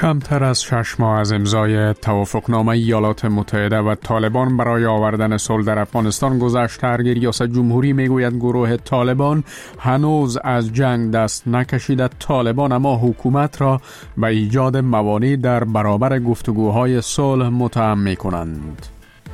کمتر از 6 ماه از امضای توافقنامه ایالات متحده و طالبان برای آوردن صلح در افغانستان گذشت، ریاست جمهوری میگوید گروه طالبان هنوز از جنگ دست نکشیده. طالبان اما حکومت را به ایجاد موانع در برابر گفتگوهای صلح متهم می‌کنند.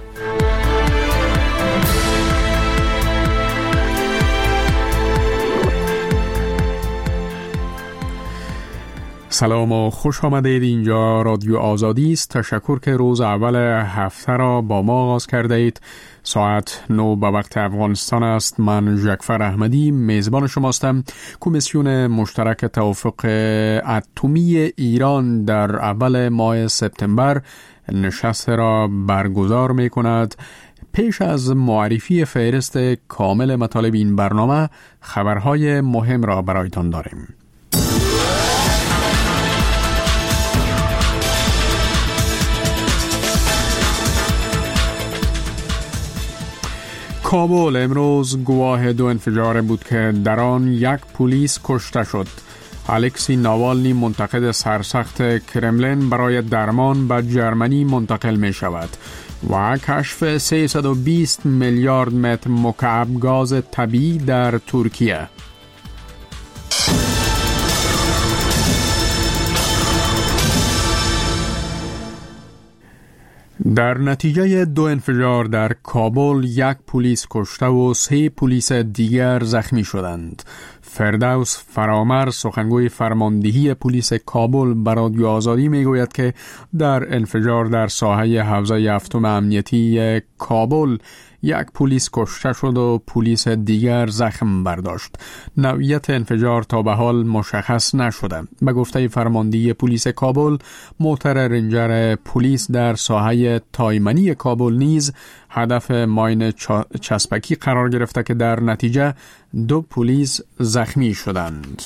سلام و خوش آمدید. اینجا رادیو آزادی است. تشکر که روز اول هفته را با ما آغاز کرده اید. ساعت 9 به وقت افغانستان است. من ژکفر احمدی میزبان شماستم. کمیسیون مشترک توافق اتمی ایران در اول ماه سپتامبر نشست را برگزار می کند. پیش از معرفی فهرست کامل مطالب این برنامه خبرهای مهم را برایتان داریم. کابل امروز گواه 2 انفجار بود که در آن 1 پلیس کشته شد. الکسی ناوالنی منتقد سرسخت کرملین برای درمان به جرمنی منتقل می شود و کشف 320 میلیارد متر مکعب گاز طبیعی در ترکیه. در نتیجه 2 انفجار در کابل 1 پلیس کشته و 3 پلیس دیگر زخمی شدند. فردوس فرامر سخنگوی فرماندهی پلیس کابل به رادیو آزادی میگوید که در انفجار در ساحه حوزه هفتم امنیتی کابل 1 پلیس کشته شد و پلیس دیگر زخم برداشت. نوعیت انفجار تا به حال مشخص نشده. به گفته فرماندهی پلیس کابل، موتر رنجر پلیس در ساحه تایمنی کابل نیز هدف ماین چسبکی قرار گرفته که در نتیجه 2 پلیس زخمی شدند.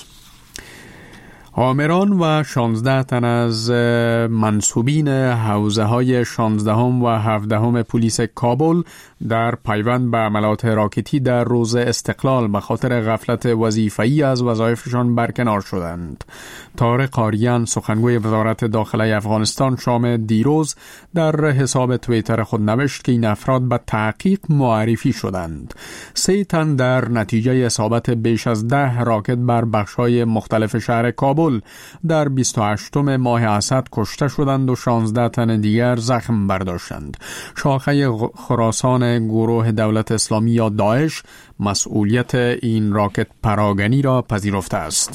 آمران و 16 تن از منصوبین حوزه های 16 و 17 پلیس کابل در پیوند به عملات راکتی در روز استقلال به خاطر غفلت وظیفه‌ای از وظایفشان برکنار شدند. طارق آریان سخنگوی وزارت داخله افغانستان شام دیروز در حساب توییتر خود نوشت که این افراد به تحقیق معرفی شدند. 3 تن در نتیجه اصابت بیش از 10 راکت بر بخش‌های مختلف شهر کابل در 28 ماه اسد کشته شدند و 16 تن دیگر زخم برداشتند. شاخه خراسان گروه دولت اسلامی یا داعش مسئولیت این راکت پراگنی را پذیرفته است.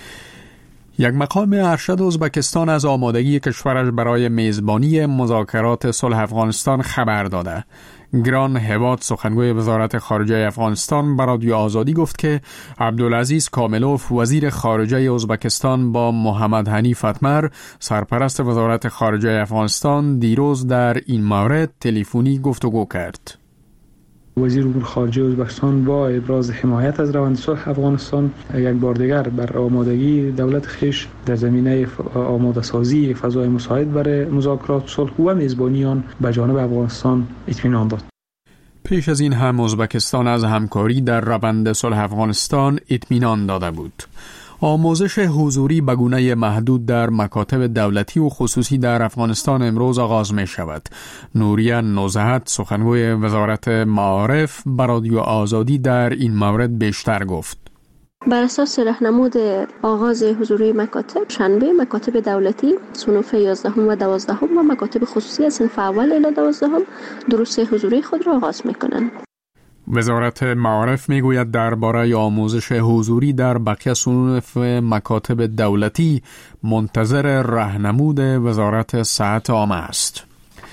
یک مقام ارشد ازبکستان از آمادگی کشورش برای میزبانی مذاکرات صلح افغانستان خبر داده. گران هواد سخنگوی وزارت خارجه افغانستان به رادیو آزادی گفت که عبدالعزیز کاملوف وزیر خارجه ازبکستان با محمد حنیف اتمر سرپرست وزارت خارجه افغانستان دیروز در این مورد تلفنی گفتگو کرد. وزیر امور خارجه ازبکستان با ابراز حمایت از روند صلح افغانستان یک بار دیگر بر آمادگی دولت خویش در زمینه آماده سازی فضای مساعد برای مذاکرات صلح و میزبانی آن به جانب افغانستان اطمینان داد. پیش از این هم ازبکستان از همکاری در روند صلح افغانستان اطمینان داده بود. آموزش حضوری به گونه محدود در مکاتب دولتی و خصوصی در افغانستان امروز آغاز می شود. نوریه نزهت سخنگوی وزارت معارف به رادیو آزادی در این مورد بیشتر گفت. بر اساس راهنمود آغاز حضوری مکاتب، شنبه مکاتب دولتی صنوف 11 و 12 و مکاتب خصوصی از صنف اول الی 12 دروس حضوری خود را آغاز می کنند. وزارت معارف میگوید درباره آموزش حضوری در بقیه صنوف مکاتب دولتی منتظر راهنمود وزارت صحت عامه است.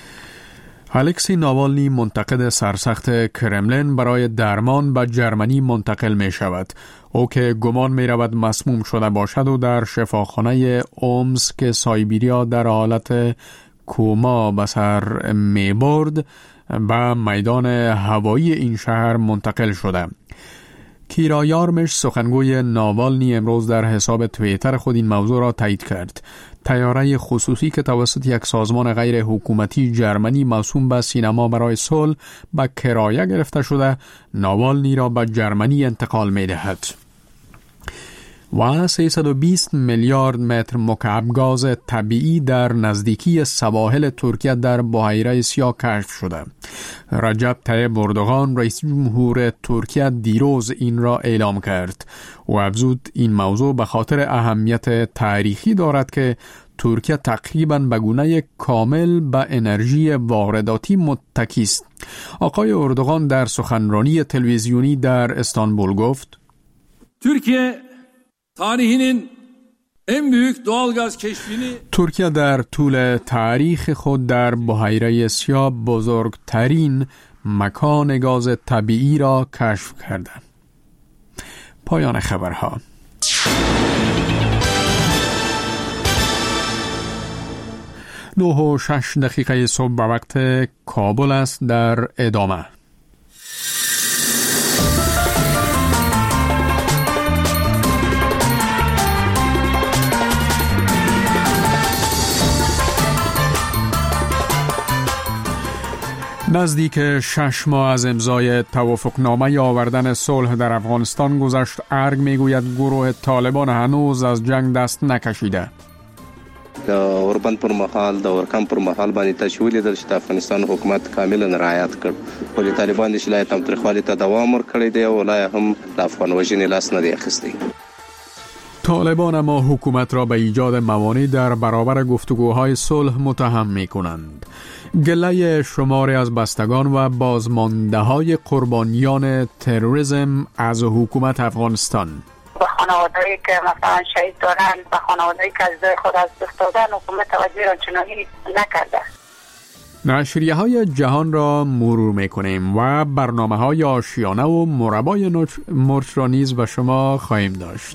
الکسی ناوالنی منتقد سرسخت کرملین برای درمان به جرمنی منتقل می شود. او که گمان می رود مسموم شده باشد و در شفاخانه اومسک سایبیریا در حالت کوما به سر می برد به میدان هوایی این شهر منتقل شده. کیرا یارمش سخنگوی ناوالنی امروز در حساب توییتر خود این موضوع را تایید کرد. طیاره خصوصی که توسط یک سازمان غیر حکومتی جرمنی موسوم به سینما برای صلح به کرایه گرفته شده، ناوالنی را به جرمنی انتقال می دهد. و 320 میلیارد متر مکعب گاز طبیعی در نزدیکی سواحل ترکیه در بحیره سیاه کشف شده. رجب طیب اردوغان رئیس جمهور ترکیه دیروز این را اعلام کرد و افزود این موضوع به خاطر اهمیت تاریخی دارد که ترکیه تقریباً به گونه کامل به انرژی وارداتی متکی است. آقای اردوغان در سخنرانی تلویزیونی در استانبول گفت: ترکیه در طول تاریخ خود در بحیره سیاه بزرگترین مکان گاز طبیعی را کشف کرده. پایان خبرها. 9:06 صبح به وقت کابل است. در ادامه نزدیک 6 ماه از امضای توافقنامه آوردن صلح در افغانستان گذشت. ارگ میگوید گروه طالبان هنوز از جنگ دست نکشیده. اوربند پر محل د ورکم پر محل باندې تشویل در چې افغانستان حکومت کاملا رعایت کړ. خو طالبان د شلایت هم ترخوالی ته دوام ورکړی دی او لا هم د افغان وژنې لاس نه دی اخیستی. طالبان اما حکومت را به ایجاد موانع در برابر گفتگوهای صلح متهم می‌کنند. گله شماری از بستگان و بازمانده‌های قربانیان تروریسم از حکومت افغانستان و خانواده‌ای که مثلا شهید دارن و خانواده‌ای که عزیزای خود از دست دادن حکومت توجه آنچنانی نکرده. نشریه‌های جهان را مرور می‌کنیم و برنامه‌های آشیانه و مربای مرچ را نیز به شما خواهیم داشت.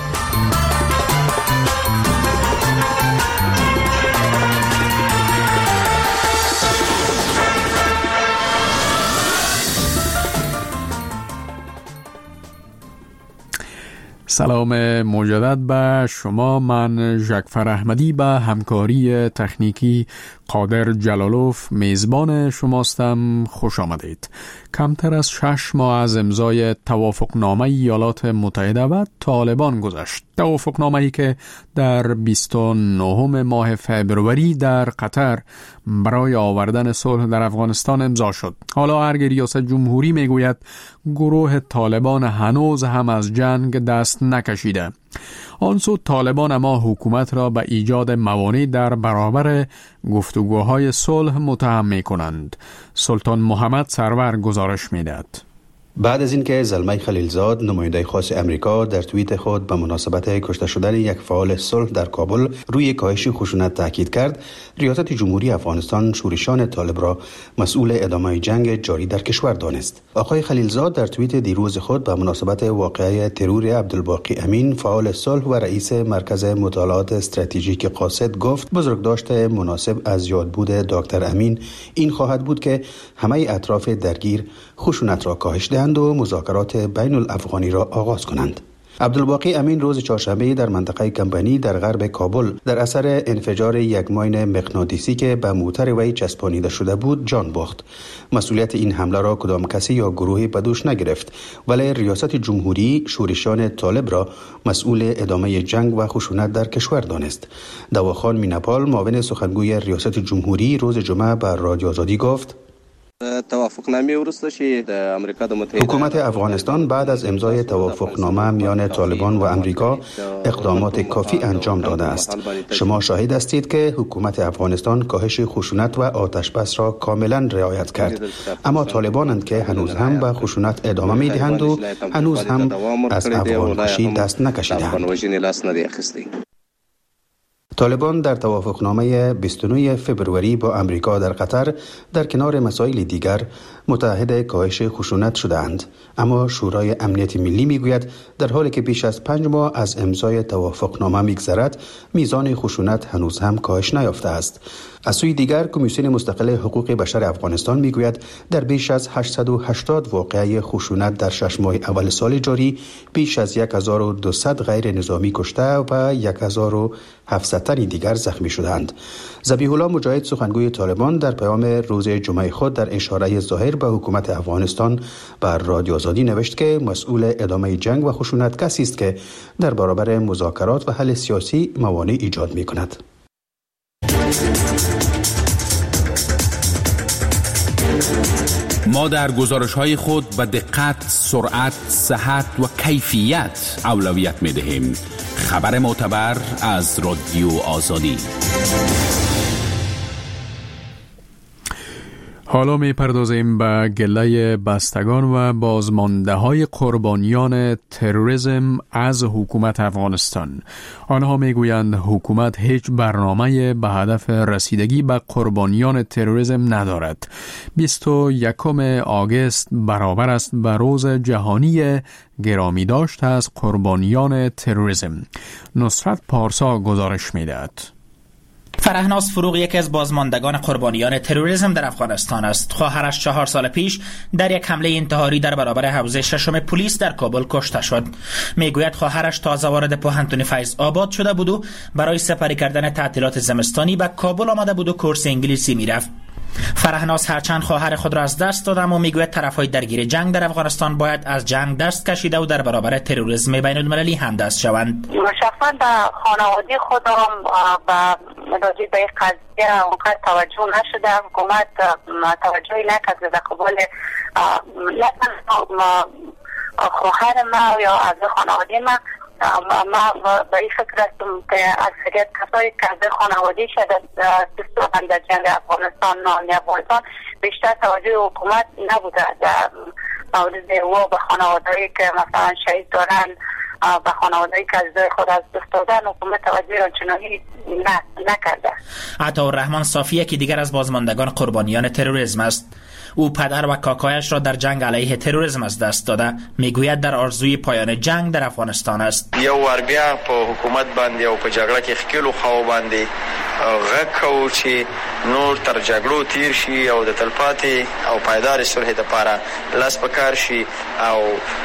سلام مجدد به شما. من جعفر احمدی به همکاری تکنیکی قادر جلالوف میزبان شماستم. خوش آمدید. کمتر از 6 ماه از امضای توافقنامه ایالات متحده و طالبان گذشت. توافقنامه‌ای که در 29 ماه فبروری در قطر برای آوردن صلح در افغانستان امضا شد. حالا ارگ ریاست جمهوری میگوید گروه طالبان هنوز هم از جنگ دست نکشیده. آنسو طالبان اما حکومت را به ایجاد موانع در برابر گفتگوهای صلح متهم می‌کنند. سلطان محمد سرور گزارش می‌دهد. بعد از اینکه زلمه خلیلزاد نماینده خاص امریکا در توییت خود به مناسبت کشته شدن یک فعال صلح در کابل روی کاهش خشونت تاکید کرد، ریاست جمهوری افغانستان شورشان طالب را مسئول ادامه جنگ جاری در کشور دانست. آقای خلیلزاد در توییت دیروز خود به مناسبت واقعه ترور عبدالباقی امین فعال صلح و رئیس مرکز مطالعات استراتژیک قاصد گفت بزرگداشت مناسب از یادبود دکتر امین این خواهد بود که همه اطراف درگیر خشونت را کاهش دهند و مذاکرات بین الافغانی را آغاز کنند. عبدالباقی امین روز چهارشنبه در منطقه کمپانی در غرب کابل در اثر انفجار یک ماین مغناطیسی که به موتر وی چسبانیده شده بود جان باخت. مسئولیت این حمله را کدام کسی یا گروهی به دوش نگرفت، ولی ریاست جمهوری شورشان طالب را مسئول ادامه جنگ و خشونت در کشور دانست. دواخان مینپال معاون سخنگوی ریاست جمهوری روز جمعه به رادیو آزادی گفت حکومت افغانستان بعد از امضای توافقنامه میان طالبان و امریکا اقدامات کافی انجام داده است. شما شاهد هستید که حکومت افغانستان کاهش خشونت و آتش بس را کاملا رعایت کرد، اما طالبانند که هنوز هم به خشونت ادامه میدهند و هنوز هم از افغان کشی دست نکشیدند. طالبان در توافقنامه 29 فبروری با امریکا در قطر در کنار مسائل دیگر متحد کاهش خشونت شدند، اما شورای امنیت ملی میگوید در حالی که بیش از 5 ماه از امضای توافقنامه میگذرد میزان خشونت هنوز هم کاهش نیافته است. از سوی دیگر کمیسیون مستقل حقوق بشر افغانستان میگوید در بیش از 880 واقعه خشونت در 6 ماه اول سال جاری بیش از 1200 غیر نظامی کشته و 1700 تن دیگر زخمی شدند. ذبیح الله مجاهد سخنگوی طالبان در پیام روز جمعه خود در اشاره ظاهر به حکومت افغانستان بر رادیو آزادی نوشت که مسئول ادامه جنگ و خشونت کسی است که در برابر مذاکرات و حل سیاسی موانع ایجاد می‌کند. ما در گزارش‌های خود به دقت، سرعت، صحت و کیفیت اولویت می‌دهیم. خبر معتبر از رادیو آزادی. حالا می‌پردازیم به گله بستگان و بازمانده‌های قربانیان تروریسم از حکومت افغانستان. آنها می‌گویند حکومت هیچ برنامه به هدف رسیدگی به قربانیان تروریسم ندارد. 21 آگوست برابر است به روز جهانی گرامی داشت از قربانیان تروریسم. نصرت پارسا گزارش می‌دهد. فرهناز فروغ یکی از بازماندگان قربانیان تروریسم در افغانستان است. خواهرش 4 سال پیش در یک حمله انتحاری در برابر حوزه 6 پلیس در کابل کشته شد. میگوید خواهرش تازه وارد پوهنتون فیض آباد شده بود و برای سپری کردن تعطیلات زمستانی به کابل آمده بود و کورس انگلیسی میرفت. فرهناز هرچند خواهر خود را از دست داد، اما میگوید طرفهای درگیر جنگ در افغانستان باید از جنگ دست کشیده و در برابر تروریسم بین المللی همدست شوند. شخصا به خانواده خودم راجع به این قضیه اونقدر توجه نشده. حکومت توجهی نکرده در قبال خواهر ما یا از خانواده ما. ما به این فکر هستم که اکثریت کسایی که از خانواده شده در جنگ افغانستان افغانستان بیشتر توجه حکومت نبوده در مورد و به خانوادهایی که مثلا شهید دارن، به خانوادهایی که از خود از دست دادن حکومت توجه آنچنانی نکرده. عطاالرحمن صافی که دیگر از بازماندگان قربانیان تروریسم است. او پدر و کاکایش را در جنگ علیه تروریسم از دست داده. میگوید در آرزوی پایان جنگ در افغانستان است. یو ور بیا په حکومت باندې او په جګړه کې خکلو خو باندې غږ کوو چې نور تر جګړو تیر شي او د تلپاتې او پایدار صلح لپاره لاس پکار شي او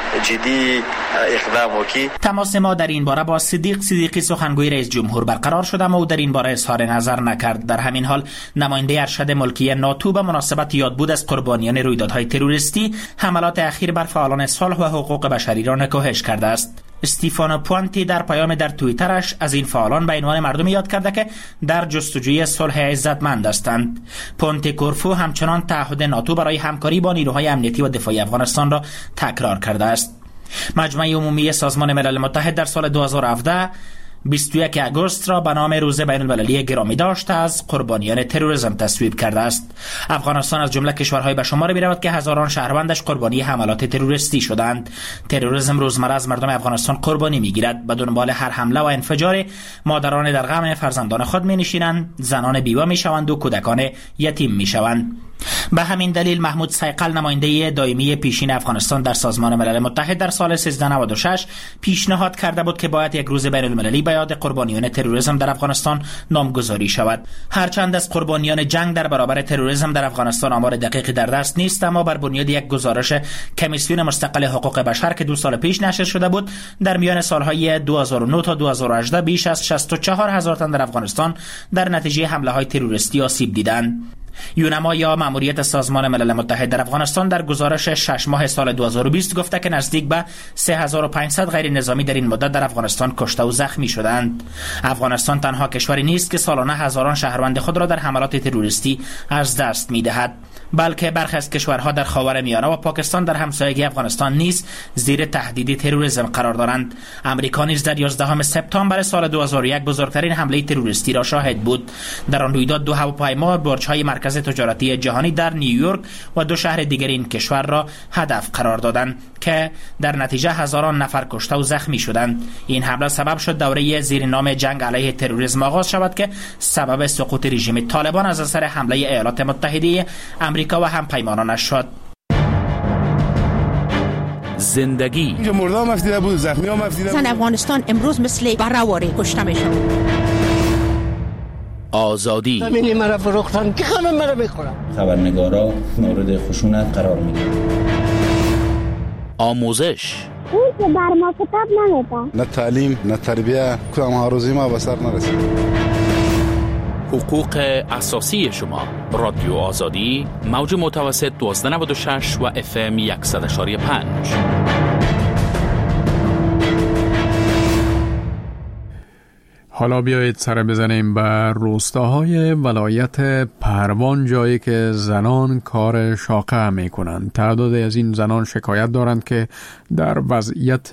جدی اقدام وکړي. تماس ما در این باره با صدیقی سخنگوی رئیس جمهور برقرار شد، اما او در این باره اظهار نظر نکرد. در همین حال نماینده ارشد ملکی ناتو به مناسبت یادبود از قربانیان رویدادهای تروریستی حملات اخیر بر فعالان صلح و حقوق بشری را نکوهش کرده است. استیفانو پوانتی در پیام در توییترش از این فعالان به عنوان مردمی یاد کرده که در جستجوی صلح عزتمند هستند. پونتی کورفو همچنان تعهد ناتو برای همکاری با نیروهای امنیتی و دفاعی افغانستان را تکرار کرده است. مجمع عمومی سازمان ملل متحد در سال 2017 21 آگوست را به نام روز بین المللی گرامی داشت از قربانیان تروریسم تصویب کرده است. افغانستان از جمله کشورهای به شمار می‌رود که هزاران شهروندش قربانی حملات تروریستی شدند. تروریسم روزمره از مردم افغانستان قربانی می‌گیرد. به دنبال هر حمله و انفجار مادران در غم فرزندان خود می‌نشینند، زنان بیوه می‌شوند و کودکان یتیم می‌شوند. به همین دلیل محمود سیقل نماینده دائمی پیشین افغانستان در سازمان ملل متحد در سال 1396 پیشنهاد کرده بود که باید یک روز بین المللی به یاد قربانیان تروریسم در افغانستان نامگذاری شود. هرچند از قربانیان جنگ در برابر تروریسم در افغانستان آمار دقیقی در دست نیست، اما بر بنیاد یک گزارش کمیسیون مستقل حقوق بشر که 2 سال پیش نشر شده بود، در میان سالهای 2009 تا 2018 بیش از 64000 تن در افغانستان در نتیجه حمله‌های تروریستی آسیب دیدند. یونما یا ماموریت سازمان ملل متحد در افغانستان در گزارش 6 ماه سال 2020 گفته که نزدیک به 3500 غیر نظامی در این مدت در افغانستان کشته و زخمی شدند. افغانستان تنها کشوری نیست که سالانه هزاران شهروند خود را در حملات تروریستی از دست می‌دهد، بلکه برخی از کشورها در خاورمیانه و پاکستان در همسایگی افغانستان نیز زیر تهدید تروریسم قرار دارند. امریکا نیز در 11 سپتامبر سال 2001 بزرگترین حمله تروریستی را شاهد بود. در آن رویداد 2 هواپیما برج‌های مرکز تجارتی جهانی در نیویورک و 2 شهر دیگر این کشور را هدف قرار دادند که در نتیجه هزاران نفر کشته و زخمی شدند. این حمله سبب شد دوره زیر نام جنگ علیه تروریسم آغاز شود که سبب سقوط رژیم طالبان از اثر حمله ایالات متحده آمریکا و همپیمانانش شد. زندگی اینجا مردم افتیده بود، زخمی هم افتیده بود. زن افغانستان امروز مثل برهواری کشته میشن. آزادی. زمین مرا فروختن که خانم مرا میخورم. خبرنگارا مورد خشونت قرار میگیرن. آموزش. اون که بر ما کتاب نمیده. نه تعلیم نه تربیه کدام آرزوی ما به سر نرسید. حقوق اساسی شما. رادیو آزادی، موج متوسط 1296 و FM 100.5. حالا بیایید سر بزنیم به روستاهای ولایت پروان، جایی که زنان کار شاقه می کنند. تعدادی از این زنان شکایت دارند که در وضعیت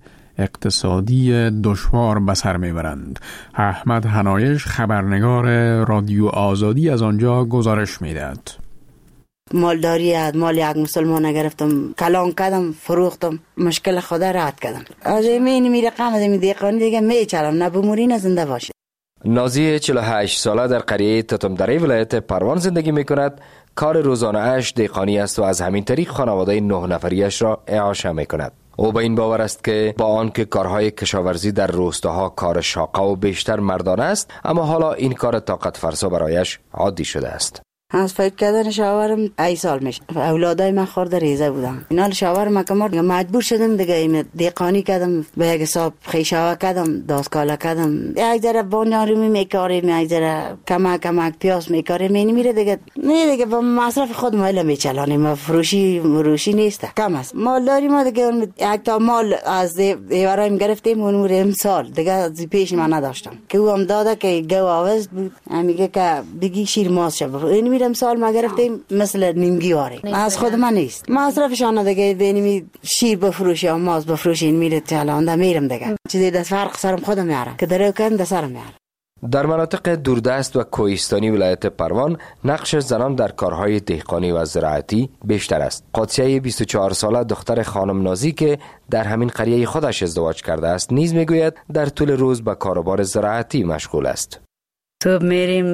اقتصادی دشوار به سر میبرند. احمد حنایش، خبرنگار رادیو آزادی، از آنجا گزارش میدهد. مالداری از مال یک مسلمان گرفتم، کلان کردم، فروختم، مشکل خدا رد کردم. از این میره رقم از این دیقانی دیگه میچرم، نه بموری نه زنده باشه. نازی 48 ساله در قریه تتمدری ولایت پروان زندگی میکند. کار روزانه اش دیقانی است و از همین طریق خانواده 9 نفریش را اعاشه میکند. او به این باور است که با آنکه کارهای کشاورزی در روستاها کار شاقه و بیشتر مردانه است، اما حالا این کار طاقت فرسا برایش عادی شده است. از فکر کردن شاورم ای سال میشه. اولادای من خورده ریزه بودم. اینا شاورم کمر مجبور شدم دیگه دیقانی کردم، به یک حساب خیشاوه کردم، داسکاله کردم. یک ذره بانیارومی میکاریم، یک ذره کمک پیاس میکاریم. میره دیگه نه دیگه با مصرف خود مایل میچلانیم. فروشی نیست، کم است. مالداری ما دیگه یک تا مال از دیورایم گرفتیم اون امسال دیگه از پیش من نداشتم که او هم داده که گو آوز بود. میگه که بگی شیر ماست شه. امسال ما گرفتیم مثل نیمگی واره. از خود من نیست. مصرفشان دیگه بینیم شیر بفروشی یا ماست بفروشی میره چالانده میرم دیگه. چیزی دست فرق سرم خودم میارم که درو کن دست سرم میارم. در مناطق دوردست و کوهستانی ولایت پروان نقش زنان در کارهای دهقانی و زراعتی بیشتر است. قادسیه 24 ساله دختر خانم نازی که در همین قریه خودش ازدواج کرده است نیز میگوید در طول روز به کاروبار زراعتی مشغول است. صبح میریم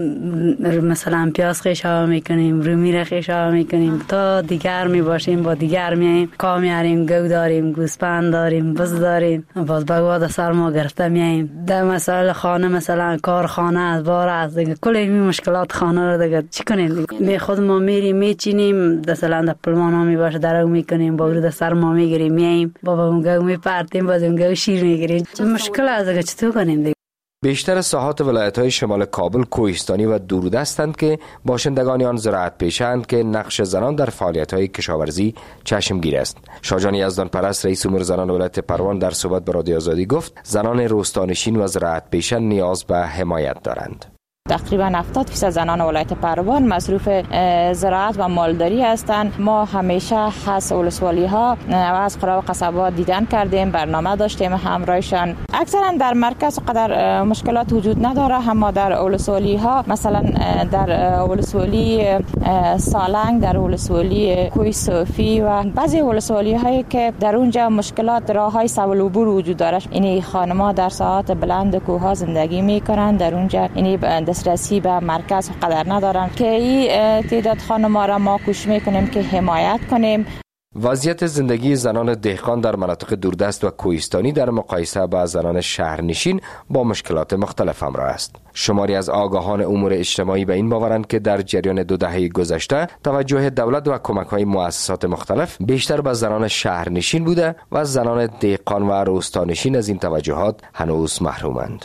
مثلا پیاز خیشاوه میکنیم، رومی خیشاوه میکنیم تا دیگر میباشیم، با دیگر میاییم کام میاریم، گو داریم، گوسپند داریم، بز داریم، باز بگواد سرما گرفته میاییم. در مسائل خانه مثلا کارخانه از بار از دیگه کل این مشکلات خانه رو دیگه چی کنیم دیگه. خود ما میریم میچینیم، مثلا در پلمان ها میباشه درو میکنیم، با ورود سرما میگیریم میاییم، بابا گو میپرتیم، باز گو شیر میگیریم. مشکل از دیگه چطور کنیم دیگه. بیشتر ساحات ولایت‌های شمال کابل کوهستانی و دوردستند که باشندگان آن زراعت پیشند که نقش زنان در فعالیت‌های کشاورزی چشمگیر است. شاهجان یزدان پرست رئیس امور زنان ولایت پروان در صحبت با رادیو آزادی گفت زنان روستانشین و زراعت پیشان نیاز به حمایت دارند. تقریبا 70% زنان ولایت پروان مصروف زراعت و مالداری هستند. ما همیشه از ولسوالی ها و از قرا و قصبات دیدن کردیم، برنامه داشتیم همراهشان. اکثرا در مرکز قدر مشکلات وجود نداره، اما در ولسوالی ها مثلا در ولسوالی سالنگ، در ولسوالی کوی صوفی و بعضی ولسوالی هایی که در اونجا مشکلات راههای سبل عبور وجود داره. این خانم‌ها در ساحات بلند کوه ها زندگی میکنند، در اونجا دسترسی به مرکز قدر ندارن که این تعداد خانم‌ها را ما کوشش میکنیم که حمایت کنیم. وضعیت زندگی زنان دهقان در مناطق دوردست و کوهستانی در مقایسه با زنان شهرنشین با مشکلات مختلف همراه است. شماری از آگاهان امور اجتماعی به این باورند که در جریان 2 دهه گذشته توجه دولت و کمک‌های مؤسسات مختلف بیشتر به زنان شهرنشین بوده و زنان دهقان و روستانشین از این توجهات هنوز محرومند.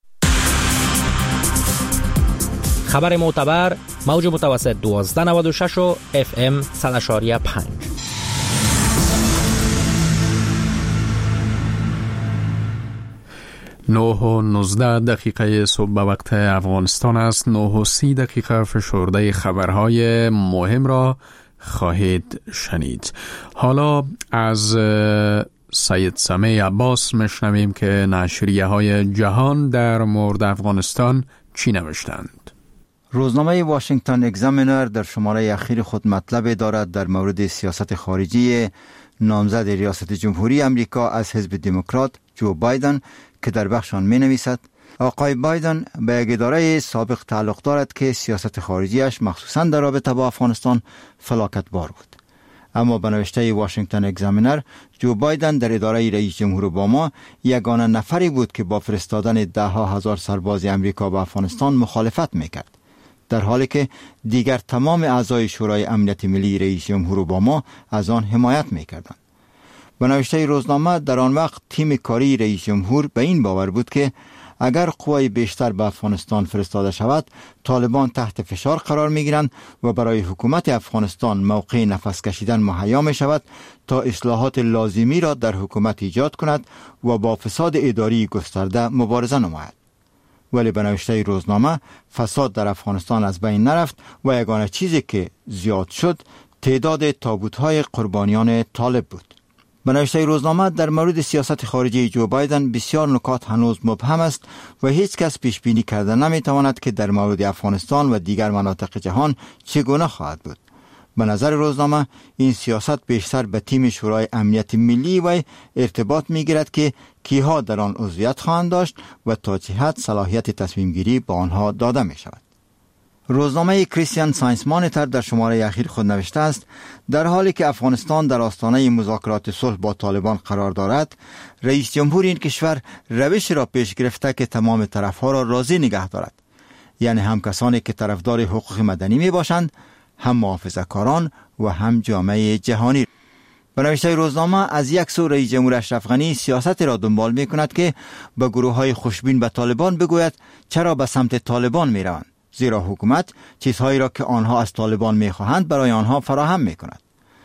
خبر معتبر، موج متوسط 1296 و FM 100.5. 9:19 صبح به وقت افغانستان است. 9:30 فشرده خبرهای مهم را خواهید شنید. حالا از سید سمیع عباس میشنویم که نشریه های جهان در مورد افغانستان چی نوشتند. روزنامه واشنگتن اگزامینر در شماره اخیر خود مطلب دارد در مورد سیاست خارجی نامزد ریاست جمهوری امریکا از حزب دموکرات جو بایدن که در بخش آن می نویسد آقای بایدن به یک اداره سابق تعلق دارد که سیاست خارجیش مخصوصا در رابطه با افغانستان فلاکت بار بود. اما به نوشته واشنگتن اگزامینر، جو بایدن در اداره رئیس جمهور اوباما یگانه نفری بود که با فرستادن ده‌ها هزار سرباز امریکا به افغانستان مخالفت میکرد، در حالی که دیگر تمام اعضای شورای امنیت ملی رئیس جمهور اوباما از آن حمایت میکردند. به نوشته روزنامه، در آن وقت تیم کاری رئیس جمهور به این باور بود که اگر قوای بیشتر به افغانستان فرستاده شود، طالبان تحت فشار قرار می گیرند و برای حکومت افغانستان موقع نفس کشیدن مهیا می شود تا اصلاحات لازمی را در حکومت ایجاد کند و با فساد اداری گسترده مبارزه نماید. ولی به نوشته روزنامه، فساد در افغانستان از بین نرفت و یگانه چیزی که زیاد شد تعداد تابوت‌های قربانیان طالب بود. به نوشته روزنامه، در مورد سیاست خارجی جو بایدن بسیار نکات هنوز مبهم است و هیچ کس پیش بینی کرده نمیتواند که در مورد افغانستان و دیگر مناطق جهان چگونه خواهد بود. به نظر روزنامه، این سیاست بیشتر به تیم شورای امنیت ملی و ارتباط میگیرد که کیها در آن عضویت خواهند داشت و تا چه حد صلاحیت تصمیم گیری به آنها داده می شود. روزنامه کریستیان ساینس مانیتور در شماره اخیر خود نوشته است: در حالی که افغانستان در آستانه مذاکرات صلح با طالبان قرار دارد، رئیس جمهور این کشور روش را پیش گرفته که تمام طرفها را راضی نگه دارد، یعنی هم کسانی که طرفدار حقوق مدنی می باشند، هم محافظه‌کاران و هم جامعه جهانی. به نوشته روزنامه، از یک سو رئیس جمهور اشرف غنی سیاست را دنبال می کند که به گروه‌های خوشبین به طالبان بگوید چرا به سمت طالبان می روند، زیرا حکومت چیزهایی را که آنها از طالبان می خواهند برای آنها فراهم می کند.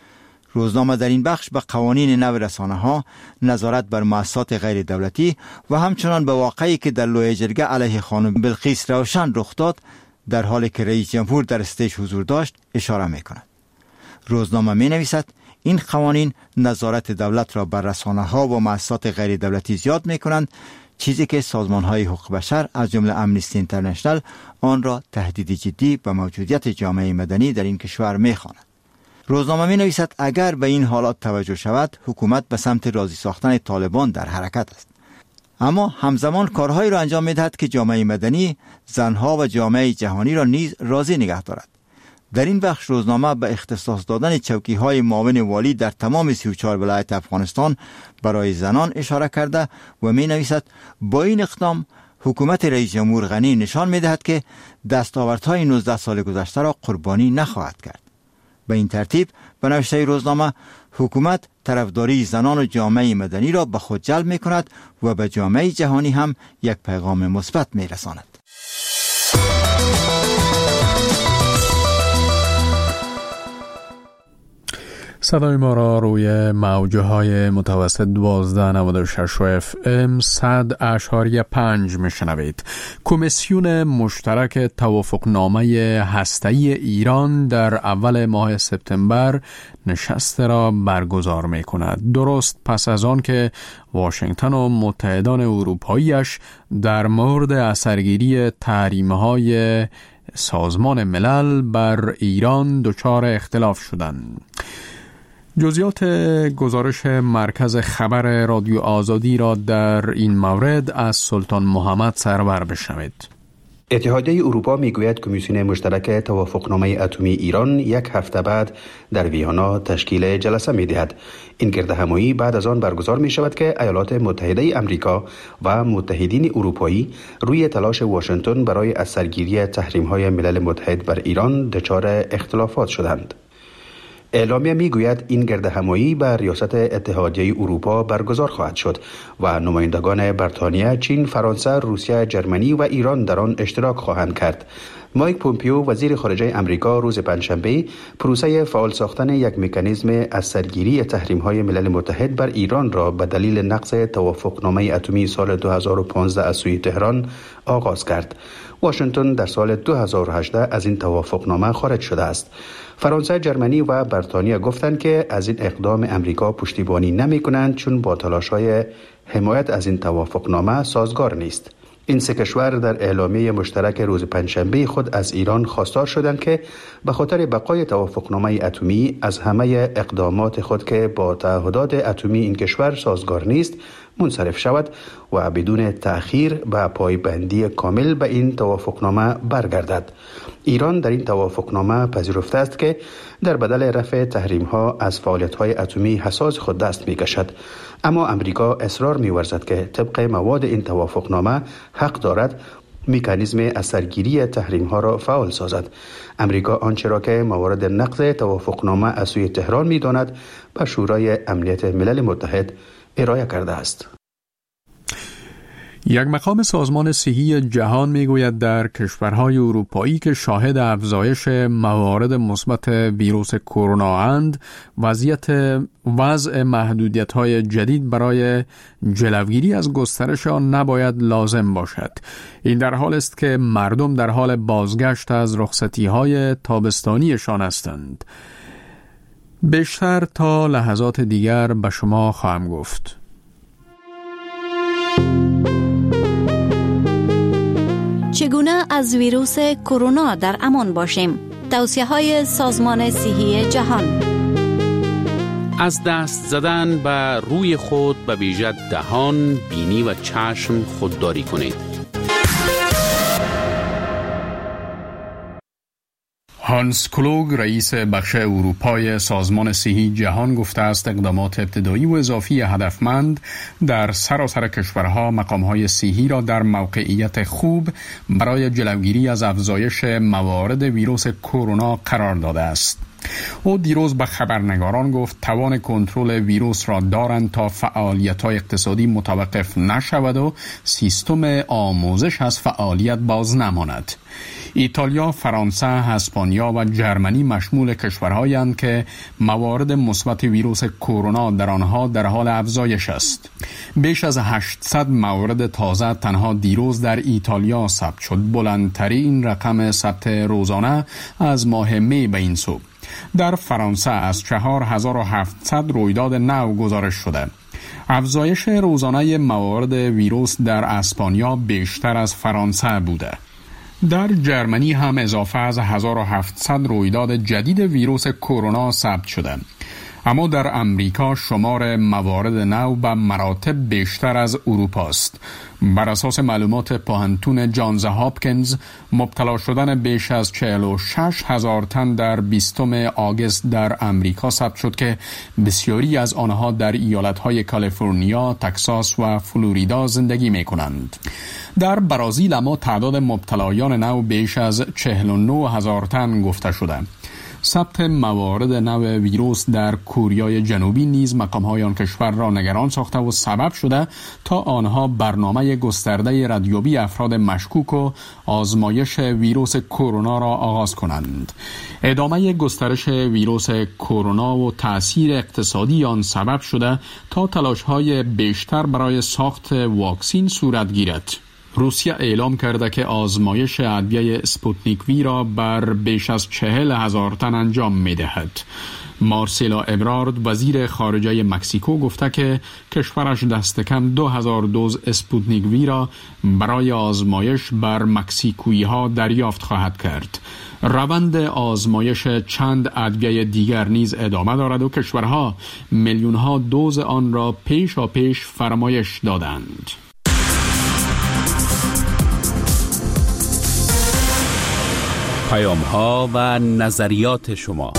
روزنامه در این بخش به قوانین نو رسانه‌ها، نظارت بر مؤسسات غیر دولتی و همچنان به واقعی که در لوی جرگه علیه خانم بلقیس روشن رخ داد در حالی که رئیس جمهور در استیج حضور داشت اشاره می کند. روزنامه می نویسد این قوانین نظارت دولت را بر رسانه‌ها و مؤسسات غیر دولتی زیاد می کنند، چیزی که سازمان‌های حقوق بشر از جمله امنیستی اینترنشنال آن را تهدید جدی به موجودیت جامعه مدنی در این کشور می‌خواند. روزنامه می‌نویسد اگر به این حالات توجه شود، حکومت به سمت راضی ساختن طالبان در حرکت است. اما همزمان کارهایی را انجام می‌دهد که جامعه مدنی، زنها و جامعه جهانی را نیز راضی نگه دارد. در این بخش روزنامه به اختصاص دادن چوکی‌های معاون والی در تمام 34 ولایت افغانستان برای زنان اشاره کرده و می‌نویسد با این اقدام حکومت رئیس جمهور غنی نشان می‌دهد که دستاوردهای 19 سال گذشته را قربانی نخواهد کرد. به این ترتیب به نوشته روزنامه، حکومت طرفداری زنان و جامعه مدنی را به خود جلب می‌کند و به جامعه جهانی هم یک پیغام مثبت می‌رساند. صدای ما را روی موجه های متوسط 1296 FM 100.5 میشنوید. کمیسیون مشترک توافقنامه هسته‌ای ایران در اول ماه سپتامبر نشست را برگزار می کند. درست پس از آن که واشنگتن و متحدان اروپاییش در مورد اثرگیری تحریم‌های سازمان ملل بر ایران دچار اختلاف شدند. جزئیات گزارش مرکز خبر رادیو آزادی را در این مورد از سلطان محمد سرور بشنوید. اتحادیه اروپا میگوید کمیسیون مشترک توافقنامه اتمی ایران یک هفته بعد در ویانا تشکیل جلسه می‌دهد. این گردهمایی بعد از آن برگزار می شود که ایالات متحده آمریکا و متحدین اروپایی روی تلاش واشنگتن برای از سرگیری تحریم‌های ملل متحد بر ایران دچار اختلافات شدند. اعلامیه میگوید این گردهمایی بر ریاست اتحادیه اروپا برگزار خواهد شد و نمایندگان بریتانیا، چین، فرانسه، روسیه، جرمنی و ایران در آن اشتراک خواهند کرد. مایک پومپیو وزیر خارجه آمریکا روز پنجشنبه پروسه فعال ساختن یک مکانیزم از سرگیری تحریم‌های ملل متحد بر ایران را به دلیل نقض توافقنامه اتمی سال 2015 از سوی تهران آغاز کرد. واشنگتن در سال 2018 از این توافقنامه خارج شده است. فرانسه، جرمنی و بریتانیا گفتند که از این اقدام امریکا پشتیبانی نمی‌کنند چون با تلاش‌های حمایت از این توافقنامه سازگار نیست. این سه کشور در اعلامیه مشترک روز پنجشنبه خود از ایران خواستار شدند که به خاطر بقای توافقنامه اتمی از همه اقدامات خود که با تعهدات اتمی این کشور سازگار نیست منصرف شود و بدون تأخیر به پایبندی کامل به این توافقنامه برگردد. ایران در این توافقنامه پذیرفته است که در بدل رفع تحریم‌ها از فعالیت‌های اتمی حساس خود دست می‌کشد، اما امریکا اصرار می‌ورزد که طبق مواد این توافقنامه حق دارد مکانیزم اثرگیری تحریم‌ها را فعال سازد. امریکا آنچه را که موارد نقض توافقنامه از سوی تهران می‌داند به شورای امنیت ملل متحد ارائه کرده است. یک مقام سازمان صحی جهان میگوید در کشورهای اروپایی که شاهد افزایش موارد مثبت ویروس کرونا اند، وضع محدودیت‌های جدید برای جلوگیری از گسترش آن نباید لازم باشد. این در حال است که مردم در حال بازگشت از رخصتی‌های تابستانیشان هستند. بیشتر تا لحظات دیگر به شما خواهم گفت. چگونه از ویروس کرونا در امان باشیم؟ توصیه‌های سازمان صحی جهان. از دست زدن به روی خود به ویژه دهان، بینی و چشم خودداری کنید. هانس کلوگ رئیس بخش اروپای سازمان صحی جهان گفته است اقدامات ابتدایی و اضافی هدفمند در سراسر کشورها مقامهای صحی را در موقعیت خوب برای جلوگیری از افزایش موارد ویروس کرونا قرار داده است. او دیروز به خبرنگاران گفت توان کنترل ویروس را دارند تا فعالیت‌های اقتصادی متوقف نشود و سیستم آموزش از فعالیت باز نماند. ایتالیا، فرانسه، اسپانیا و جرمنی مشمول کشورهایند که موارد مثبت ویروس کرونا در آنها در حال افزایش است. بیش از 800 مورد تازه تنها دیروز در ایتالیا ثبت شد، بلندترین رقم ثبت روزانه از ماه می به این سو. در فرانسه از 4700 رویداد نو گزارش شده. افزایش روزانه موارد ویروس در اسپانیا بیشتر از فرانسه بوده. در جرمنی هم اضافه از 1700 رویداد جدید ویروس کرونا ثبت شده. اما در امریکا شمار موارد نو به مراتب بیشتر از اروپا است. بر اساس معلومات پوهنتون جانز هاپکینز، مبتلا شدن بیش از 46,000 تن در 20 آگوست در امریکا ثبت شد که بسیاری از آنها در ایالت‌های کالیفرنیا، تگزاس و فلوریدا زندگی می‌کنند. در برزیل اما تعداد مبتلایان نو بیش از 49,000 تن گفته شده. ثبت موارد نو ویروس در کوریای جنوبی نیز مقام‌های آن کشور را نگران ساخته و سبب شده تا آنها برنامه گسترده ردیابی افراد مشکوک و آزمایش ویروس کرونا را آغاز کنند. ادامه گسترش ویروس کرونا و تأثیر اقتصادی آن سبب شده تا تلاش‌های بیشتر برای ساخت واکسین صورت گیرد. روسیه اعلام کرده که آزمایش ادویه اسپوتنیک وی را بر بیش از 40,000 تن انجام می دهد. مارسلا ابرارد وزیر خارجه مکزیکو گفته که کشورش دست کم 2000 دوز اسپوتنیک وی را برای آزمایش بر مکزیکویی ها دریافت خواهد کرد. روند آزمایش چند ادویه دیگر نیز ادامه دارد و کشورها میلیون ها دوز آن را پیش فرمایش دادند. پیام‌ها و نظریات شما.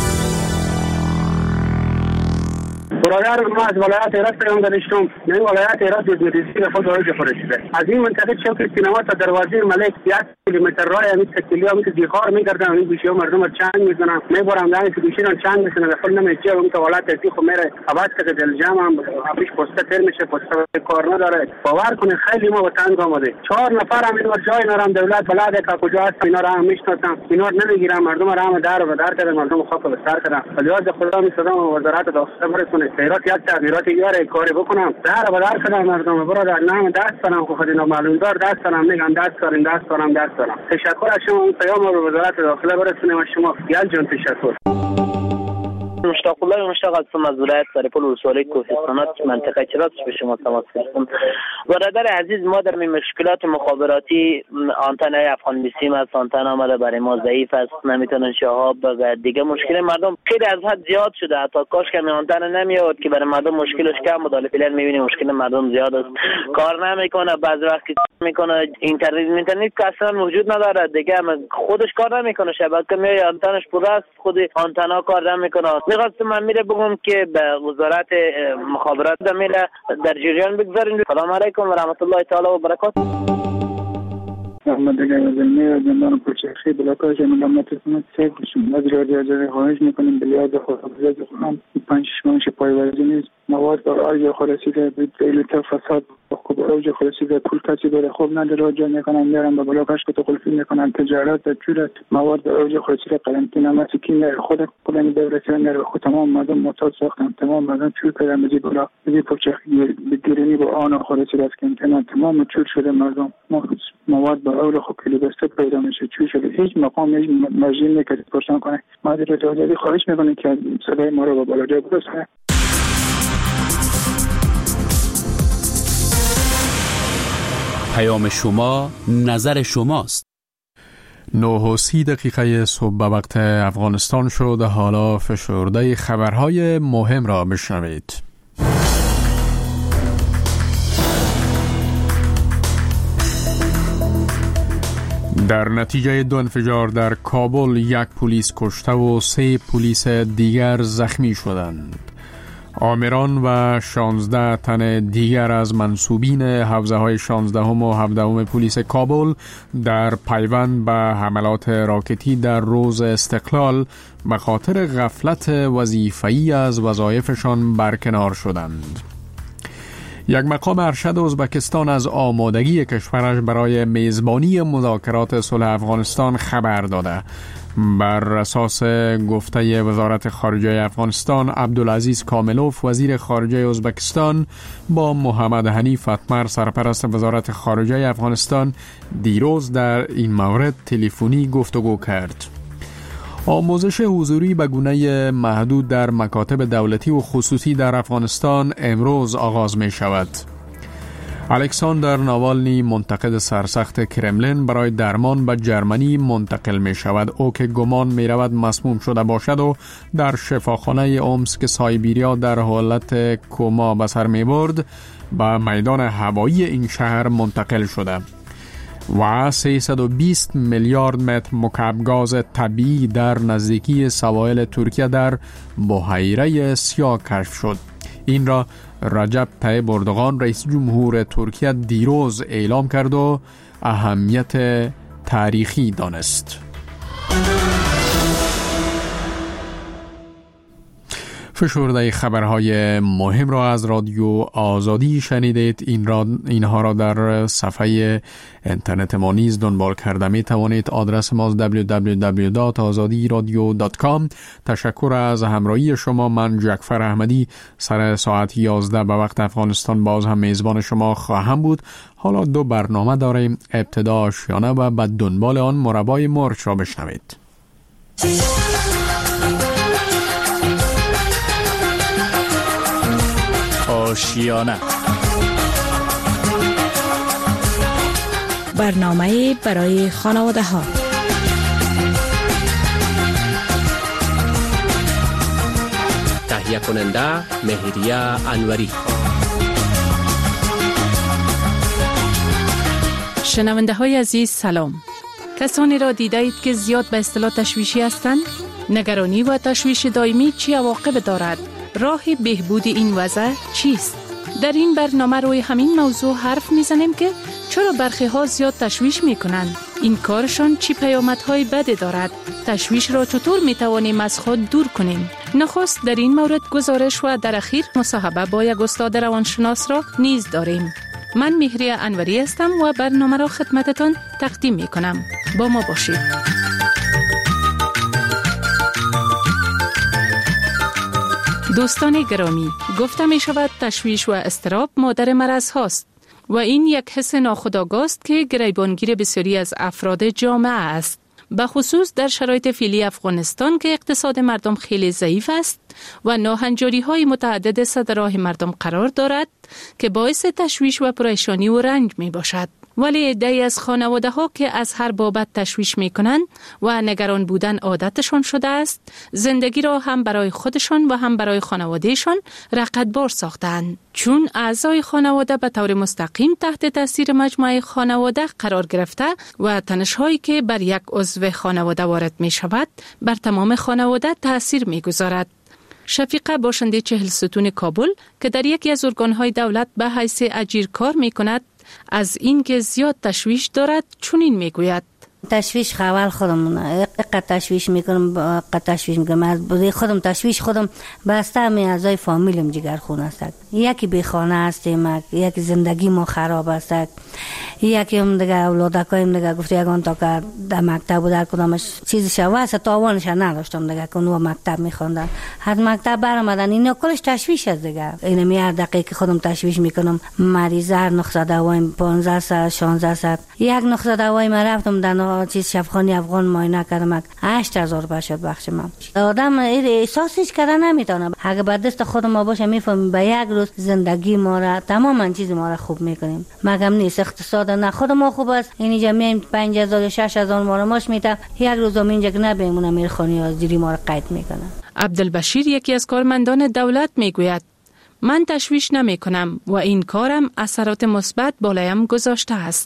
برادر ما از ولایت هرات پیام داشتم. این ولایت هرات دوزمتری به خود وارد فرشته. از این منطقه چوک سینما تا دروازه ملک 100 کیلومتر راه همین تکلیام که دیخار می‌کردن این گوشی‌ها مردم چنگ می‌زنن. می‌برم دانی که گوشی‌ها چنگ می‌زنن داخل نمی‌چه اون تو ولایت تی خو میره عوض که دلجام هم افیش پسته تر میشه پسته کار نداره. باور کنید خیلی ما وطن آمده. 4 نفر هم این جای نرم دولت بلاد که کجا است اینا را هم میشناسم. اینا نمیگیرن مردم را هم در و در کردن مردم خواب به سر کردن. ولیات خدا می‌صدام وزارت داخله برسونه. خیرات یک تغییرات یاره کاری بکنم در بدر کنم مردم برادر نام دست کنم خود اینا معلوم دار دست کنم میگن دست کنم تشکر از شما. اون پیام رو به وزارت داخله برسونیم و شما گل جان تشکر. مشتاق الله مشتاق هستم از ولایت سرپل ولسوالی کوهستانات منطقه چرات به شما تماس گرفتم. برادر عزیز، ما در مشکلات مخابراتی آنتنای افغان بیسیم است، آنتن آمده برای ما ضعیف است، نمیتونن شهاب و دیگه مشکل مردم خیلی از حد زیاد شده. حتی کاش که آنتن نمیاد که برای مردم مشکلش کم بود. فعلا میبینیم مشکل مردم زیاد است، کار نمیکنه، بعضی وقت میکنه اینترنت که اصلا وجود نداره دیگه، خودش کار نمیکنه، شبکه میای آنتنش پر است، خود آنتنا کار نمیکنه. میخواستم من بگم که به وزارت مخابرات در جریان بگذارین. سلام علیکم و رحمت الله تعالی و برکاته. محمد گنجانی از زندان کوچخی بلاک‌های ملامتتون سیف بشیم. از رادیو خواهش میکنیم بلیاد خداحافظی خودم 5-6 ماهش پایوازی نیست. مواد برای خلاصیده به دلیل فساد اوج خلاصیده پول کسی بره خوب نداره راجع میکنن میارن به بلاکش که قلفی میکنن تجارت جورت مواد اوج خلاصیده قرنطینه مسکین خود کلانی دورتون نره خود تمام مردم معتاد ساختن، تمام مردم چور کردن به بلا به کوچخی بگیرنی با آن خلاصیده است که تمام چور شده مردم مواد با اول خوب کلی بسته پیدا میشه چور شده. هیچ مقام هیچ ماجی نکرد پرسان کنه. ما در رادیو خواهش میکنیم که صدای ما رو با بالا جای برسونه. پیام شما نظر شماست. 9:30 صبح به وقت افغانستان شد. حالا فشرده خبرهای مهم را بشنوید. در نتیجه 2 انفجار در کابل 1 پلیس کشته و 3 پلیس دیگر زخمی شدند. آمران و 16 تن دیگر از منصوبین حوزه‌های 16 و 17 پلیس کابل در پیوند به حملات راکتی در روز استقلال به خاطر غفلت وظیفه‌ای از وظایفشان برکنار شدند. یک مقام ارشد ازبکستان از آمادگی کشورش برای میزبانی مذاکرات صلح افغانستان خبر داده. بر اساس گفته وزارت خارجه افغانستان، عبدالعزیز کاملوف وزیر خارجه ازبکستان با محمد حنیف اتمر سرپرست وزارت خارجه افغانستان دیروز در این مورد تلفنی گفتگو کرد. آموزش حضوری به گونه محدود در مکاتب دولتی و خصوصی در افغانستان امروز آغاز می شود. الکساندر ناوالنی منتقد سرسخت کرملین برای درمان به جرمنی منتقل می شود. او که گمان می رود مسموم شده باشد و در شفاخانه اومسک سایبیریا در حالت کوما به سر می برد به میدان هوایی این شهر منتقل شده و 320 میلیارد متر مکعب گاز طبیعی در نزدیکی سواحل ترکیه در بحیره سیاه کشف شد. این را رجب طیب اردوغان رئیس جمهور ترکیه دیروز اعلام کرد و اهمیت تاریخی دانست. فشرده خبرهای مهم را از رادیو آزادی شنیدید. اینها را در صفحه اینترنت ما نیز دنبال کرده می توانید. آدرس ما www.azadiradio.com. تشکر از همراهی شما. من جعفر احمدی سر ساعت 11 به وقت افغانستان باز هم میزبان شما خواهم بود. حالا 2 برنامه داریم. ابتدا آشیانه و بعد دنبال آن مربای مرچ را بشنوید. آشیانه، برنامه برای خانواده ها. تهیه کننده مهریه انوری. شنونده های عزیز سلام. کسانی را دیده اید که زیاد به اصطلاح تشویشی هستند؟ نگرانی و تشویش دائمی چه عواقب دارد؟ راه بهبود این وضع چیست؟ در این برنامه روی همین موضوع حرف میزنیم که چرا برخی ها زیاد تشویش میکنند؟ این کارشان چی پیامدهای بدی دارد؟ تشویش را چطور میتوانیم از خود دور کنیم؟ نخست در این مورد گزارش و در اخیر مصاحبه با یک استاد روانشناس را نیز داریم. من مهریه انوری هستم و برنامه را خدمتتان تقدیم میکنم. با ما باشید. دوستان گرامی، گفته می شود تشویش و اضطراب مادر مرض هاست و این یک حس ناخودآگاه است که گریبانگیر بسیاری از افراد جامعه است. به خصوص در شرایط فعلی افغانستان که اقتصاد مردم خیلی ضعیف است و ناهنجاری‌های متعدد سر راه مردم قرار دارد که باعث تشویش و پریشانی و رنج می باشد. ولی عده‌ای از خانواده‌ها که از هر بابت تشویش می‌کنند و نگران بودن عادتشان شده است، زندگی را هم برای خودشان و هم برای خانوادهشان رقتبار ساختند، چون اعضای خانواده به طور مستقیم تحت تاثیر مجموعه خانواده قرار گرفته و تنش‌هایی که بر یک عضو خانواده وارد می‌شود بر تمام خانواده تاثیر می‌گذارد. شفیقه باشنده 40 ستون کابل که در یکی از ارگان‌های دولت به حیث اجیر کار می‌کند، از این که زیاد تشویش دارد چنین میگوید: تشویش خوال خودمونه، قد تشویش میکنم از بودی خودم تشویش خودم بسته همه اعضای فامیلم جگر خون است. یکی بی خانه هستیم، یکی زندگی ما خراب است، یکی هم دیگه اولادکایم دیگه گفته یگان تا که در مکتب و در کدامش چیزی شواسته تاوانش نداشتم دیگه که اونو مکتب میخوندن، از مکتب برآمدن اینا کلش تشویش است دیگه. اینم هر دقیقه خودم تشویش میکنم، مریض هر نقطه دوایم 15 ساعت 16 ساعت یک نقطه دوایم من رفتم در چیز شفاخانه افغان معاینه کردم 8000 باشد بخش من. آدم احساسش کردن نمیتونه. اگه به دست خودم باشه میفهمیم به یک روز زندگی ما را تماما چیز ما را خوب میکنیم. مگم نیست اقتصاد نه خود ما خوب است، این جمعی 5000 6000 ما را ماش میته، یک روز هم اینجا نبیمونه میرخونی از زیری ما را قید میکنه. عبدالبشیر یکی از کارمندان دولت میگوید: من تشویش نمی کنم و این کارم اثرات مثبت بالایم گذاشته است.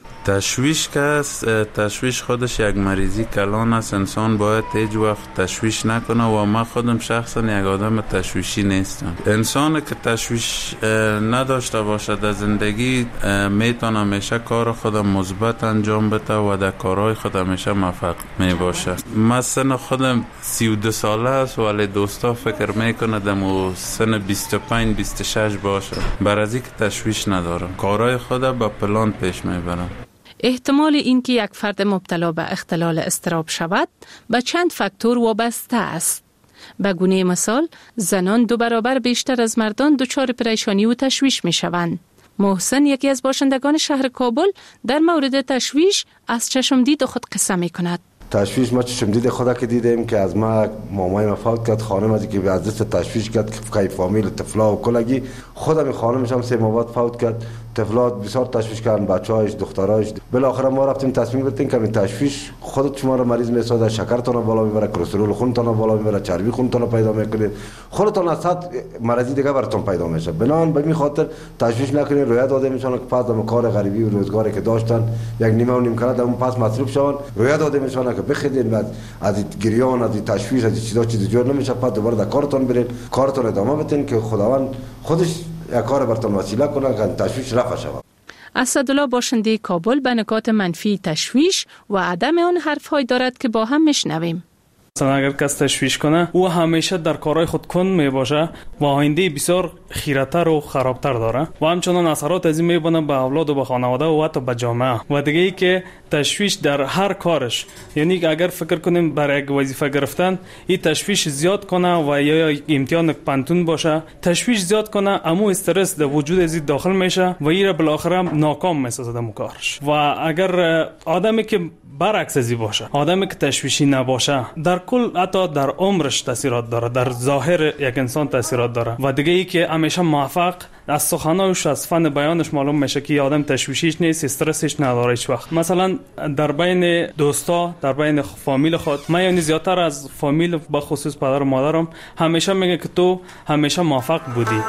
تشویش خودش یک مریضی کلان است. انسان باید هیچ وقت تشویش نکنه و من خودم شخصا یک آدم تشویشی نیستم. انسان که تشویش نداشته باشه در زندگی میتونه همیشه کار خودم مثبت انجام بده و در کارهای خود همیشه موفق می باشه. من سن خودم 32 ساله است ولی دوستا فکر میکنه دمو سن 25 26 باشه. برای که تشویش ندارم، کارهای خودم با پلان پیش میبرم. احتمال اینکه یک فرد مبتلا به اختلال اضطراب شود به چند فاکتور وابسته است. به گونه مثال، زنان 2 برابر بیشتر از مردان دچار پریشانی و تشویش می شوند. محسن یکی از باشندگان شهر کابل در مورد تشویش از چشمدید خود قصه می کند. تشویش ما چشمدید خدا که دیدیم که از ما مامای ما فوت کرد، خانم از که از دست تشویش کرد که فامیل طفلا و کلگی خودم خانمش هم 3 ماه بعد فوت کرد. طفلات بسیار تشویش کردن، بچه‌هاش، دخترهاش. بالاخره ما رفتیم تصمیم گرفتیم که این تشویش خودت شما رو مریض میسازه، شکرتون رو بالا میبره، کلسترول خونتون رو بالا میبره، چربی خونتون رو پیدا میکنه، خودتون از صد مرضی دیگه براتون پیدا میشه. بنابراین به این خاطر تشویش نکنید. رویا داده میشن که پس از کار غریبی و روزگاری که داشتن یک نیمه و نیم کنه اون پس مصروف شون. رویا داده میشن که بخیدین بعد از گریان از تشویش از چیز جور نمیشه، بعد دوباره در کارتون برین، کارتون ادامه بدین که خداوند خودش یک کار براتون وسیله کنه که تشویش رفع شود. اسدالله باشنده کابل به نکات منفی تشویش و عدم آن حرف‌هایی دارد که با هم میشنویم. اگر کس تشویش کنه او همیشه در کارهای خود کند می باشه و آینده بسیار خیرتر و خرابتر داره و همچنان اثرات از این میبینه به اولاد و به خانواده و حتی به جامعه. و دیگه ای که تشویش در هر کارش، یعنی اگر فکر کنیم برای یک وظیفه گرفتن این تشویش زیاد کنه و یا امتحان پانتون باشه، تشویش زیاد کنه امو استرس در وجود از داخل میشه و این بالاخره ناکام میسازه در کارش. و اگر آدمی که برعکس ازی باشه، آدمی که تشویشی نباشه، در کل حتی در عمرش تاثیرات داره، در ظاهر یک انسان تاثیرات داره. و دیگه ای که همیشه موفق از سخنانش از فن بیانش معلوم میشه که آدم تشویشیش نیست، استرسش نداره هیچ وقت. مثلا در بین دوستا، در بین فامیل خود، من یعنی زیادتر از فامیل به خصوص پدر و مادرم همیشه میگه که تو همیشه موفق بودی.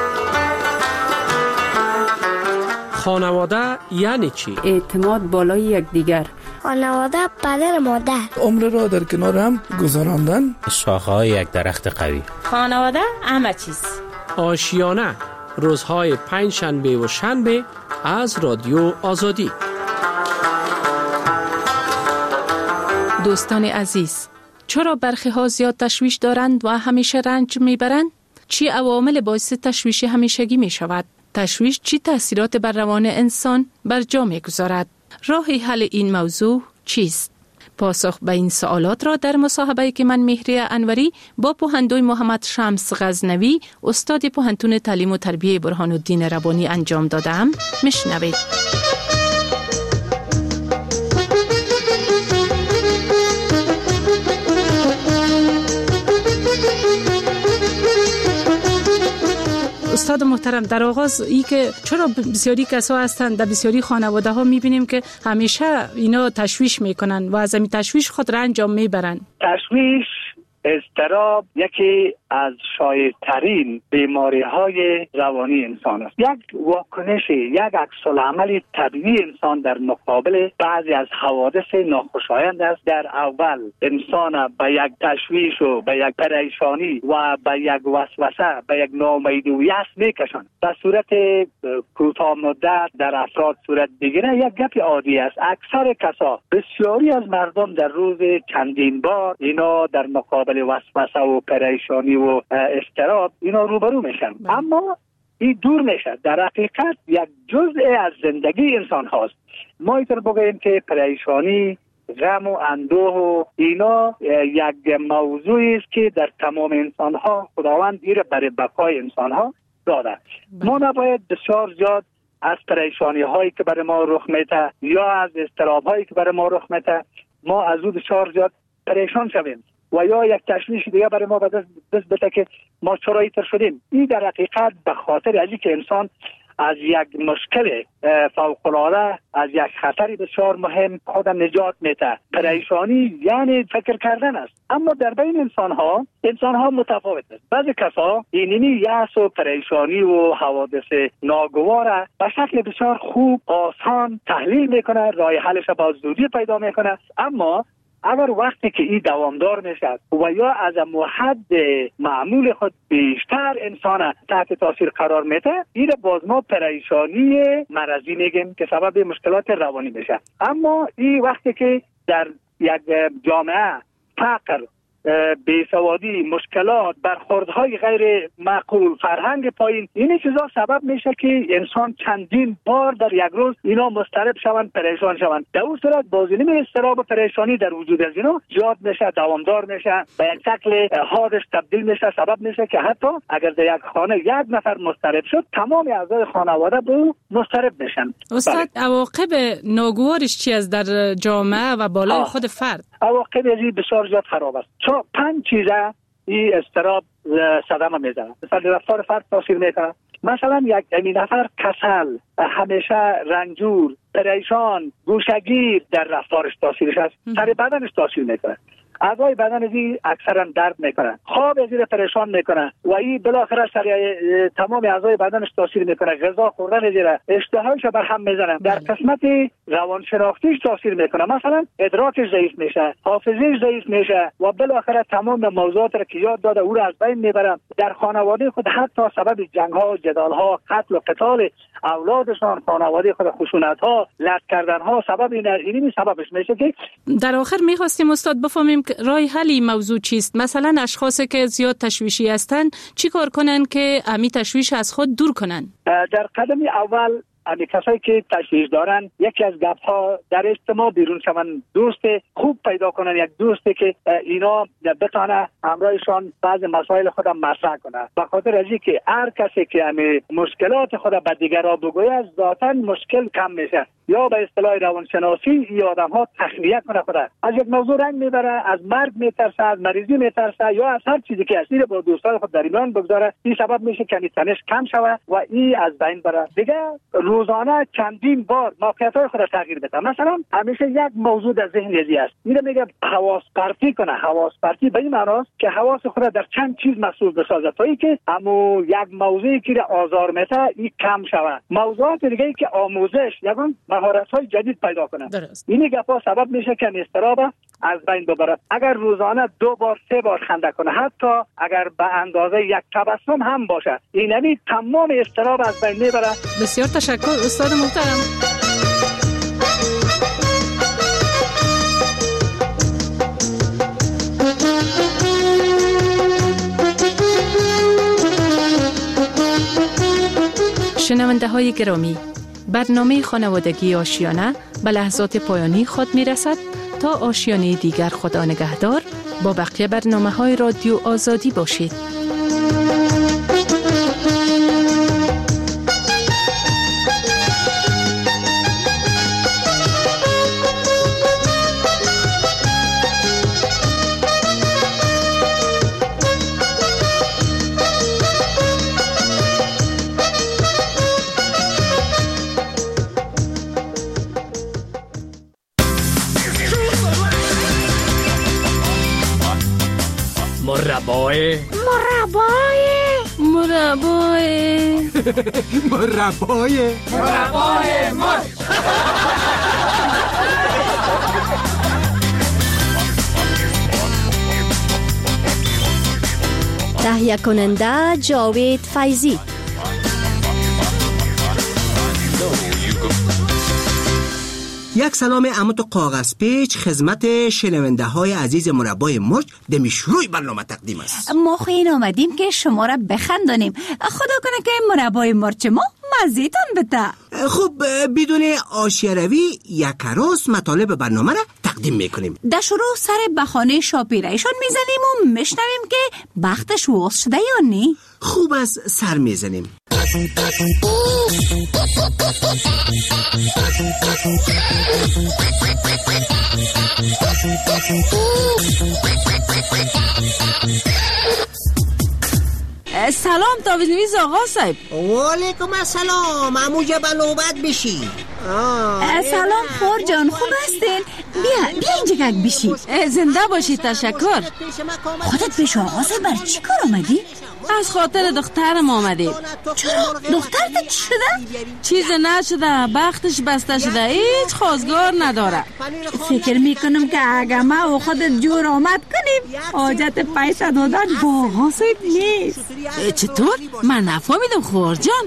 خانواده یعنی چی؟ اعتماد بالای یکدیگر. خانواده پدر مادر. عمر را در کنار هم گذراندن. شاخه‌های یک درخت قوی. خانواده همه چیز. آشیانه روزهای 5 شنبه و شنبه از رادیو آزادی. دوستان عزیز، چرا برخی ها زیاد تشویش دارند و همیشه رنج میبرند؟ چی عوامل باعث تشویش همیشگی می شود؟ تشویش چی تأثیرات بر روان انسان بر جا می‌گذارد؟ راه حل این موضوع چیست؟ پاسخ به این سوالات را در مصاحبه‌ای که من مهریه انوری با پوهندوی محمد شمس غزنوی استاد پوهنتون تعلیم و تربیه برهان الدین ربانی انجام دادم میشنوید. استاد محترم، در آغاز ای که چرا بسیاری کسا هستند در بسیاری خانواده ها میبینیم که همیشه اینا تشویش میکنن و از این تشویش خود را انجام میبرن؟ تشویش، اضطراب یکی از شایع‌ترین بیماری‌های روانی انسان است. یک واکنش، یک عکس‌العمل طبیعی انسان در مقابل بعضی از حوادث ناخوشایند است. در اول انسان به یک تشویش و به یک پریشانی و به یک وسوسه، به یک ناامیدی و یأس میکشند. به صورت کوتاه مدت در افراد صورت بگیره یک گپ عادی است. اکثر کسا، بسیاری از مردم در روز چندین بار اینا در مقابل وسوسه و پریشانی و اضطراب اینا روبرو میشن، اما این دور میشه. در حقیقت یک جزء از زندگی انسان هاست. ما اینطور بگوییم که پریشانی، غم و اندوه و اینا یک موضوعی است که در تمام انسان ها خداوند ایره برای بقای انسان ها داده. ما نباید بسیار زیاد از پریشانی هایی که برای ما رخ میده یا از اضطراب هایی که برای ما رخ میده ما از او بسیار زیاد پریشان شویم و یا یک تشویش دیگه برای ما دست بده که ما چرا اینطور شدیم. این در حقیقت به خاطر ازی که انسان از یک مشکل فوق‌العاده، از یک خطری بسیار مهم خود نجات میده. پریشانی یعنی فکر کردن است، اما در بین انسان ها متفاوت است. بعضی کسا اینی یأس و پریشانی و حوادث ناگوار به شکل بسیار خوب، آسان تحلیل میکنه، راه حلش با زودی پیدا میکنه، اما اگر وقتی که این دوامدار میشه و یا از حد معمول خود بیشتر انسان تحت تاثیر قرار میده، این باز ما پریشانی مرضی میگیم که سبب مشکلات روانی میشه. اما این وقتی که در یک جامعه فقر، بیسوادی، مشکلات، برخوردهای غیر معقول، فرهنگ پایین، این چیزا سبب میشه که انسان چندین بار در یک روز اینا مضطرب شوند، پریشان شوند. در اون صورت بازینی اضطراب و پریشانی در وجود از اینا زیاد میشه، دوامدار میشه، به یک شکل حادث تبدیل میشه، سبب میشه که حتی اگر در یک خانه یک نفر مضطرب شد، تمام اعضای خانواده به او مضطرب میشن. استاد، عواقب ناگوارش چی است در جامعه و بالای خود فرد؟ عواقب ازی بسیار زیاد خراب است. 5 چیزه این اضطراب صدمه میزنه. مثلا رفتار فرد تاثیر میکنه. مثلا یک نفر کسل، همیشه رنجور، پریشان، گوشگیر، در رفتارش تاثیرش است. سر بدنش تاثیر میکنه. اعضای بدن ازی اکثرا درد میکنه، خواب ازی پریشان میکنه و این بالاخره سر تمام اعضای بدنش تاثیر میکنه. غذا خوردن ازی اشتهایش بر هم میزنه. در قسمت روانشناختیش تاثیر میکنه. مثلا ادراکش ضعیف میشه، حافظه‌اش ضعیف میشه و بالاخره تمام موضوعات را که یاد داده او را از بین میبره. در خانواده خود حتی سبب جنگ ها، جدال ها، قتل و قتال اولادشان، خانواده خود خشونت ها، لط کردن ها، سبب اینی سببش میشه. که در آخر میخواستیم استاد بفهمیم راه حل این موضوع چیست؟ مثلا اشخاصی که زیاد تشویشی هستند چی کار کنن که امی تشویش از خود دور کنن؟ در قدم اول امی کسایی که تشویش دارن، یکی از گپ ها در اجتماع بیرون شون، دوست خوب پیدا کنن، یک دوستی که اینا بتونه همراهشان بعض مسائل خودم مطرح کنه. به خاطر ازی که هر کسی که امی مشکلات خود به دیگران بگوید ذاتاً مشکل کم میشه. یا به اصطلاح روانشناسی این آدم ها تخلیه کنه خود از یک موضوع رنگ میبره، از مرگ میترسه، از مریضی میترسه یا از هر چیزی که اصلی با دوستان خود در ایمان بگذاره. این سبب میشه که تنش کم شوه و این از بین بره. دیگه روزانه چندین بار موقعیت‌های خود تغییر بده. مثلا همیشه یک موضوع در ذهن ازی است، میره میگه حواس پرتی کنه. حواس پرتی به این معناست که حواس خود در چند چیز محسوس بسازه تا اینکه همو یک موضوعی که آزار میده این کم شوه. موضوعات دیگه که آموزش یگان مهارت‌های جدید پیدا کنه. این گپا سبب میشه که اضطراب از بین ببره. اگر روزانه 2 بار 3 بار خنده کنه، حتی اگر به اندازه یک تبسم هم باشه، اینمی تمام اضطراب از بین میبره. بسیار تشکر استاد محترم. شنونده های گرامی، برنامه خانوادگی آشیانه به لحظات پایانی خود می رسد. تا آشیانه دیگر خدا نگهدار. با بقیه برنامه های رادیو آزادی باشید. مربای مرچ. تهیه کننده جاوید فیضی. یک سلام اموت کاغذ پیچ خدمت شنونده های عزیز مربای مرچ دمی شروع برنامه تقدیم است. ما خیلی آمدیم که شما را بخندانیم. خدا کنه که مربای مرچ ما مزیتان بده. خب بدون آشیه روی یک راست مطالب برنامه را تقدیم میکنیم. در شروع سر بهانه شاپیرایشان میزنیم و میشنویم که بختش واس شده یا نی. خوب است سر میزنیم. سلام تاویزنویز آقا صاحب. وعلیکم السلام. اموجه به نوبت بشی. سلام خور جان، خوب هستین؟ بیا اینجا گگ بشی. زنده باشی. تشکر. خودت پیش آقا صاحب بر چی کار آمدی؟ از خاطر دخترم آمدیم. چرا؟ دخترت چی شده؟ چیز نشده، بختش بسته شده، هیچ خواستگار نداره. فکر میکنم که اگه ما و خودت جور آمد کنیم حاجت پیسه دادن با آقا صاحب نیست. چطور؟ من نفهمیدم خور جان.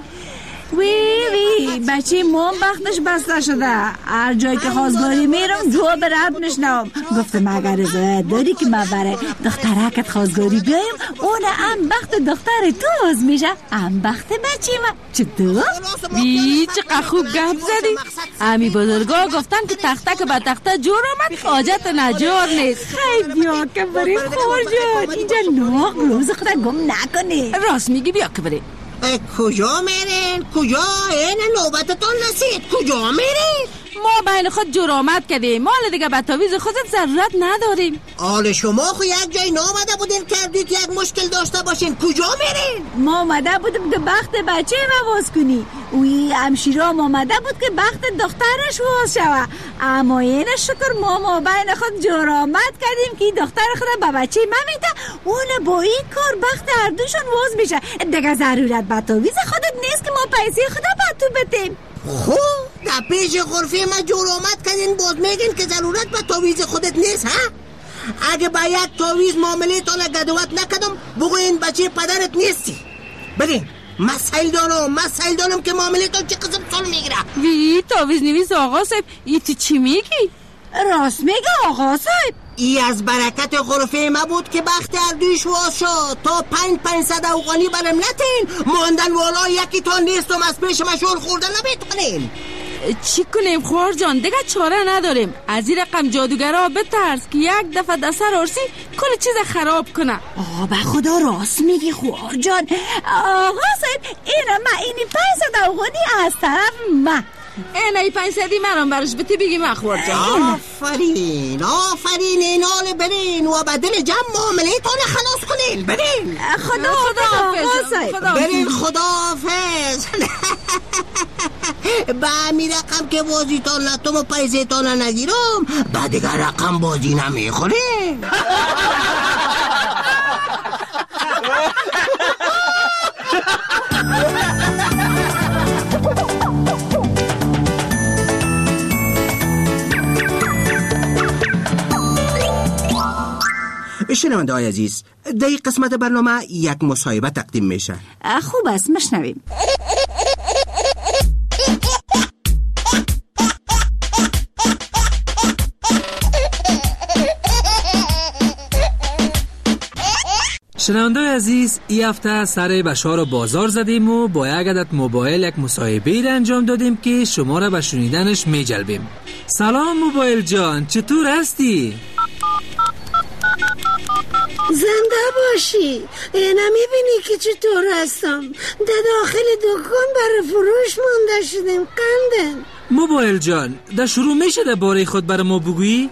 وی بچه موم بختش بسته شده. هر جایی که خواستگاری میرم جو برد میشنم. گفتم اگر رضایت داری که ما برای دخترکت خواستگاری بیایم اون هم بخت دختر تو باز میشه، هم بخت بچه ما. چطور؟ وی چقدر خوب گپ زدی. امی بزرگا گفتن که تخته که به تخته جور آمد حاجت نجار نیست. خیلی بیا که بریم خور جان، اینجا ناق روز خدا گم نکنی. راست میگی، بیا که بریم. کجا میرین؟ کجا؟ این نوبتتون رسید. کجا میرین؟ ما بین خود جرامت کردیم، مال دیگه به تعویض خودت ضرورت نداریم. حال شما خو یک جای نامده بودین کردید یک مشکل داشته باشین. کجا میرین؟ ما آمده بودیم که بخت بچه ما واز کنی. اوی همشیرام آمده بود که بخت دخترش واز شوه. اما این شکر ما بین خود جرامت کردیم که دختر خود به بچه ما میده، اون با این کار بخت هر دوشون واز میشه. دیگه ضرورت به تعویض خودت نیست که ما پیسه خدا به تو بدیم. خب در پیش غرفه ما جرامت کردین باز میگین که ضرورت به تعویض خودت نیست ها؟ اگه با یک تعویض معامله تان گدوت نکردم بگو این بچه پدرت نیستی. برین مسائل دانم که معامله تان چه قسم سال میگیره. وی تعویض نویس آقا صاحب، ای تو چی میگی؟ راست میگه آقا صاحب. ای از برکت غرفه ما بود که بخت اردویش واز شد. تا 500 افغانی برم نتین ماندن والا یکی تا نیستم از پیش مشور خوردن نمیتونین. چی کنیم خور جان؟ دیگه چاره نداریم. از این رقم جادوگرها بترس که یک دفعه دستر آرسی کل چیز خراب کنه. به خدا راست میگی خور جان. آقا صاحب اینی 500 افغانی از طرف ما. اینای 500 مرام برش بتی بگی مخور جان. آفرین اینال برین و بدل جمع معامله تان خلاص کنین. برین. خدا برین خداحافظ. با امی رقم که بازی تان نتم و پیسه تان نگیرم با دیگر رقم بازی نمیخورین. شنونده های عزیز، در این قسمت برنامه یک مصاحبه تقدیم میشه. خوب است مشنویم. شنونده عزیز، این هفته سر بشار بازار زدیم و با یک عدد موبایل یک مصاحبه را انجام دادیم که شما را به شنیدنش میجلبیم. سلام موبایل جان، چطور هستی؟ زنده باشی. اینا میبینی که چطور هستم. در داخل دکان برای فروش مونده شدیم قندن. موبایل جان، در شروع میشه در باره خود برای ما بگویی؟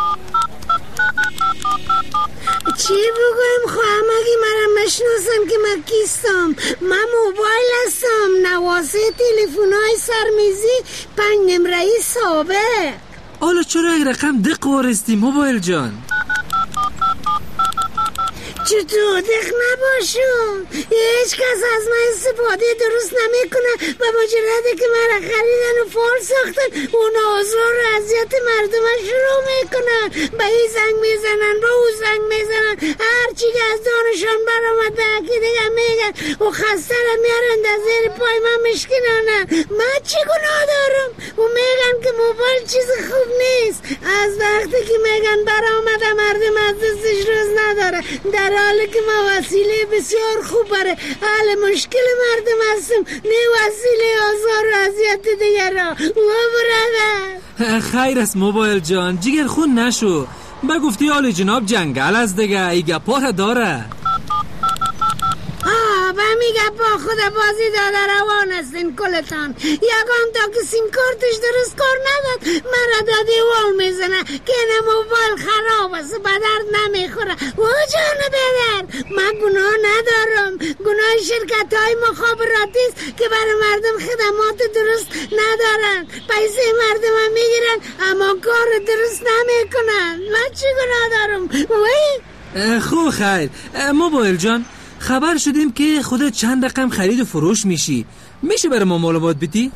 چی بگویم؟ خواهم اگه مرا مشناسم که من کیستم. من موبایل هستم، نواسه تلفن های سرمیزی 5 نمره سابق. حالا چرا یک رقم دق وارستی موبایل جان؟ چطور دق نباشم. هیچ کس از من استفاده درست نمیکنه و مجرده که مرا خریدن و فال ساختن اون آزار و اذیت مردم شروع میکنن. به این زنگ میزنن، به اون زنگ میزنن، هرچی که از دانشان برآمد به یکی دیگه میگن و خسته را میارن در زیر پای من مشکنانن. من چی گناه دارم؟ و میگن که موبایل چیز خوب نیست. از وقتی که میگن برآمده مردم از دستش روز نداره، در حالی که ما وسیله بسیار خوب برای حل مشکل مردم هستم، نه وسیله آزار و اذیت دیگر را. و برادر خیر است موبایل جان، جگر خون نشو. با گفتی حال جناب جنگل از دیگه ای گپا داره. و میگه با خود بازی داده روان هستین کلتان. یکان تا که سیم کارتش درست کار نداد مرا دادی وال میزنه که این موبایل خراب است، به درد نمیخوره. و جان بدر من گناه ندارم. گناه شرکت های مخابراتی است که برای مردم خدمات درست ندارن، پیسه مردم هم میگیرن اما کار درست نمیکنن. من چی گناه دارم؟ خوب خیر موبایل جان، خبر شدیم که خودت چند رقم خرید و فروش میشی، میشه برای ما معلومات بدی؟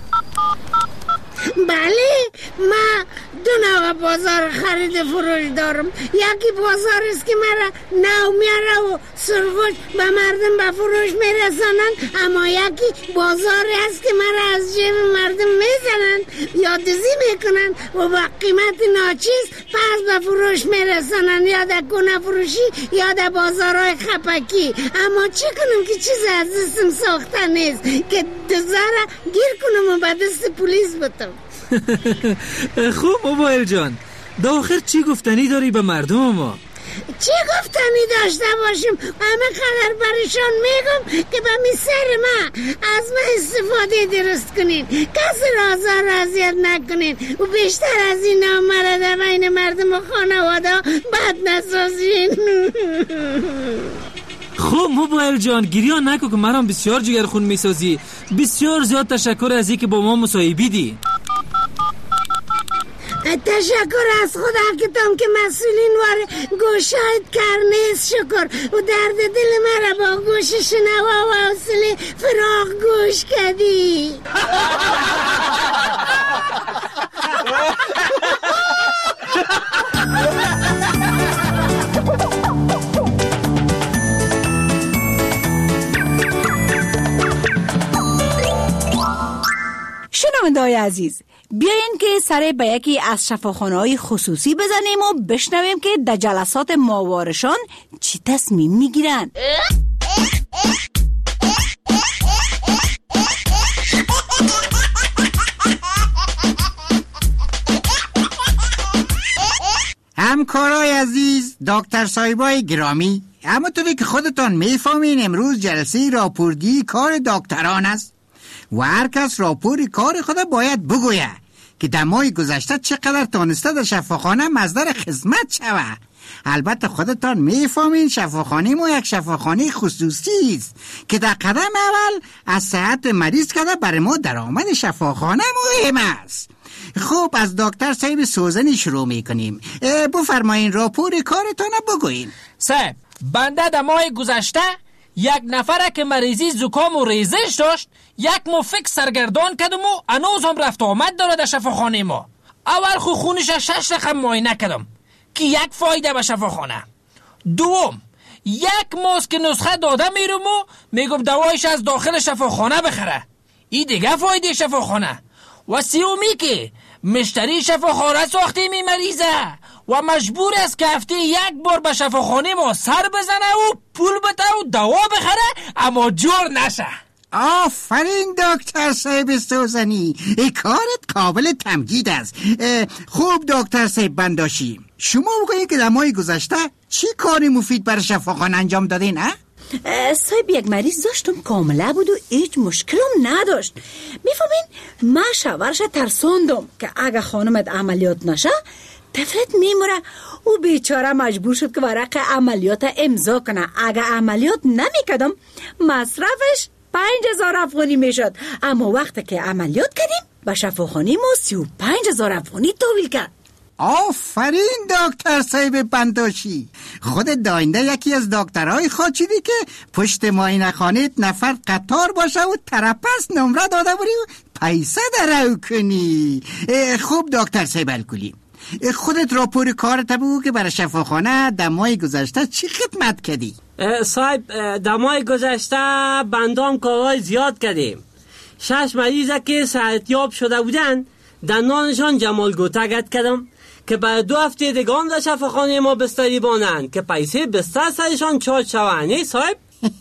بله، من دو نوع بازار خرید فروش دارم. یکی بازار است که مرا نو میاره و سرگوش به مردم به فروش میرسانن، اما یکی بازاری است که مرا از جیب مردم میزنن یا دزدی میکنن و با قیمت ناچیز پس به فروش میرسانن، یا در گونه فروشی یا در بازارهای خپکی. اما چی کنم که چیز از دستم ساخته نیست که دزدارا گیر کنم و به دست پلیس بتم. خوب موبایل جان، داخل چی گفتنی داری به مردم ما؟ چی گفتنی داشته باشیم؟ همه قدر برشان میگم که به میسر ما از من استفاده درست کنین، کسی را آزار و اذیت نکنین و بیشتر از این نامرده بین مردم و خانواده بد نسازین. خوب موبایل جان، گریان نکو که مرام بسیار جگر خون میسازی. بسیار زیاد تشکر از این که با ما مصاحبه دی. تشکر از خدا که تام که مسئولین واره گوشاید کرنیز شکر و درد دل مرا با گوش شنوا و حوصله فراغ گوش کردی. شنونده‌های عزیز، بیاین که سر به یکی از شفاخانه‌های خصوصی بزنیم و بشنویم که در جلسات ماهوارشان چی تصمیم میگیرن. همکارای عزیز، دکتر صاحبای گرامی، همونطوری که خودتان میفهمین امروز جلسه راپوردی کار دکتران است و هر کس راپور کار خود باید بگوید که در ماه گذشته چقدر تانسته در شفاخانه مصدر خدمت شود. البته خودتان میفهمین شفاخانه ما یک شفاخانه خصوصی است که در قدم اول از صحت مریض کرده برای ما درآمد شفاخانه مهم است. خب از دکتر صاحب سوزنی شروع میکنیم. بفرمایین راپور کارتان بگوین. صاحب، بنده در ماه گذشته یک نفره که مریضی زکام و ریزش داشت یک مفک سرگردان کردم و هنوز هم رفت آمد داره در شفاخانه ما. اول خونش 6 رقم معاینه کردم که یک فایده به شفاخانه. دوم، یک ماسک که نسخه داده میرم و میگم دوایش از داخل شفاخانه بخره، این دیگه فایده شفاخانه. و سومی که مشتری شفاخانه ساخته می مریضه و مجبور است که هفته یک بار به شفاخانه ما سر بزنه و پول بده و دوا بخره اما جور نشه. آفرین دکتر صاحب سوزنی، کارت قابل تمجید است. خوب دکتر صاحب بنداشی، شما بگویید که در ماه گذشته چی کاری مفید برای شفاخانه انجام دادین؟ صاحب یک مریض داشتم کامله بود و هیچ مشکلم نداشت. میفهمین من شوهرش ترساندم که اگه خانمت عملیات نشه طفلت میموره و بیچاره مجبور شد که ورق عملیات امضا کنه. اگه عملیات نمیکردم مصرفش 5000 افغانی میشد، اما وقتی که عملیات کردیم به شفاخانه ما 35000 افغانی تحویل کرد. آفرین دکتر صاحب بنداشی، خود داینده یکی از دکترهای خاچیدی که پشت معاینه خانه نفر قطار باشه و ترپس نمره داده بودی و پیسه درو کنی. خوب دکتر صاحب الکلی، خودت راپور کارت بگو که برای شفاخانه دمای گذشته چی خدمت کردی؟ صاحب دمای گذشته بندام کارهای زیاد کردیم. 6 مریضه که صحتیاب شده بودن دندانشان جمال گوتگت کردم که برای 2 هفته دیگه در شفاخانه ما بستری بانند که پیسه بستر سرشان چارج شوند. صاحب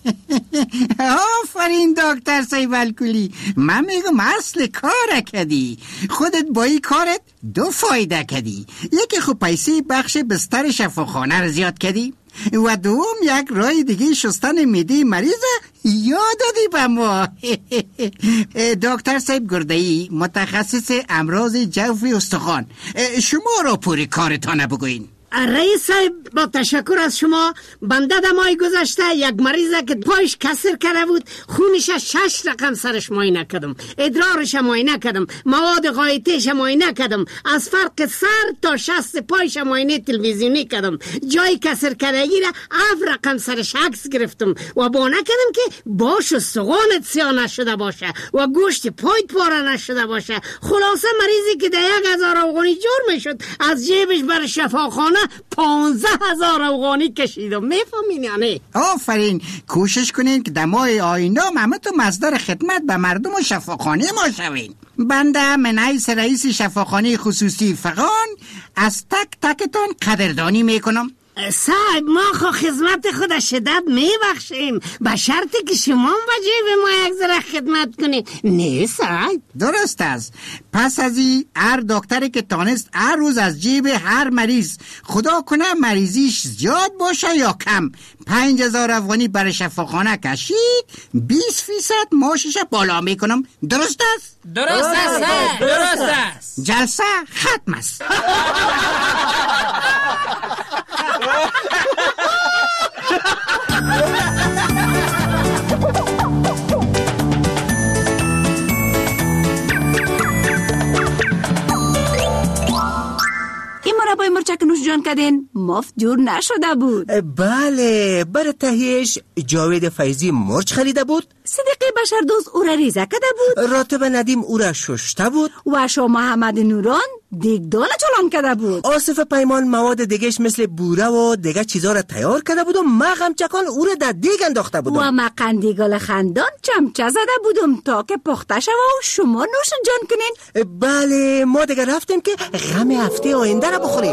آفرین دکتر صاحب الکلی، من میگم اصل کار کردی. خودت با این کارت 2 فایده کردی، یکی خوب پیسه بخش بستر شفاخانه رو زیاد کردی و دوم یک راه دیگه شستن معده مریض یاد دادی به ما. دکتر صاحب گرده‌ای متخصص امراض جوف استخوان، شما راپور کارتان بگوین. رئیس صاحب با تشکر از شما، بنده دمای گذشته یک مریضه که پایش کسر کرده بود خونش 6 رقم سرش معاینه کردم، ادرارش معاینه کردم، مواد غایطیش معاینه کردم، از فرق سر تا شست پایش معاینه تلویزیونی کردم، جای کسر کردگی را 7 رقم سرش عکس گرفتم و بانه کردم که باش استخوانت سیاه نشده باشه و گوشت پایت پاره نشده باشه. خلاصه مریضی که در 1000 افغانی جور میشد از جیبش بر شفاخانه 15,000 افغانی کشیدم. میفهمین یا نه؟ آفرین، کوشش کنین که دمای آینده همه تو مصدر خدمت به مردم و شفاخانه ما شوین. بنده من حیث رئیس شفاخانه خصوصی فغان از تک تکتون قدردانی میکنم. صاحب ما خو خدمت خود شدت میبخشیم به شرطی که شما به جیب ما یک ذره خدمت کنید. نه صاحب؟ درست است. پس از این هر دکتری که تانست هر روز از جیب هر مریض، خدا کنه مریضیش زیاد باشه یا کم، 5,000 افغانی برای شفاخانه کشید، 20% معاشش بالا میکنم. درست است؟ درست است. درست است. جلسه ختم است. این مربای مرچک نوش جان کردین مفت جور نشده بود. بله، برای تهیهش جاوید فیضی مرچ خریده بود، صدیقی بشردوست او را ریزه کرده بود، راتب ندیم او را ششته بود و شاه محمد نوران دیگدان چلان کرده بود. آصف پیمان مواد دیگهش مثل بوره و دیگه چیزا را تیار کرده بود و ما غمچکان او را در دیگ انداخته بودم و ما قندیگال خندان چمچه زده بودم تا که پخته شود و شما نوش جان کنین. بله، ما دیگه رفتیم که غم هفته آینده را بخوریم.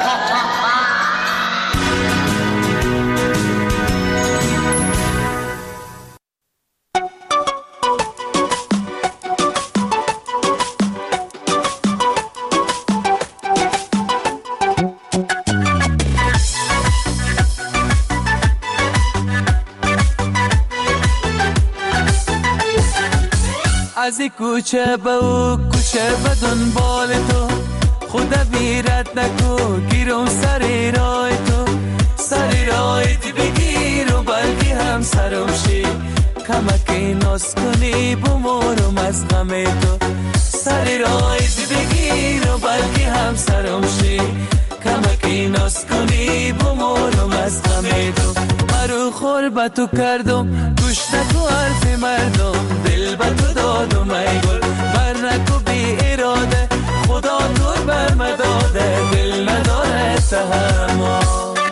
از کوچه به او کوچه به دنبال تو، خدا بیرت نکو گیرم سر رای تو، سر رای تی بگیر و بلکه هم سرم شی، کمکی ناز کنی بمورم از غم تو، سر رای تی بگیر و بلکه هم سرم شی، کمکی ناز کنی بمورم از غم تو. مرو خور به تو کردم گوش نکو حرف مردم، دل به تو دادم ای گل بر نکو بی اراده، خدا تو بر مداده دل نداره تحمل.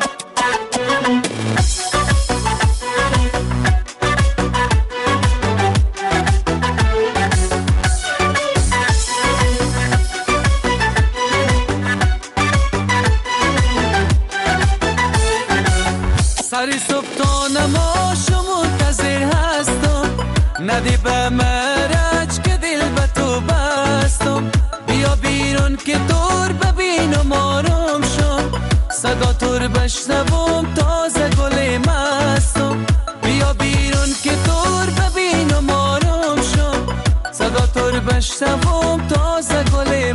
سری صبح تا نماش منتظر هستم، ندی به مرج که دل به تو بستم، بیا بیرون که دور ببینم آرام شم، صدا تور بشنوم تازه گل مستم، بیا بیرون که دور ببینم آرام شم، صدا تور بشنوم تازه گل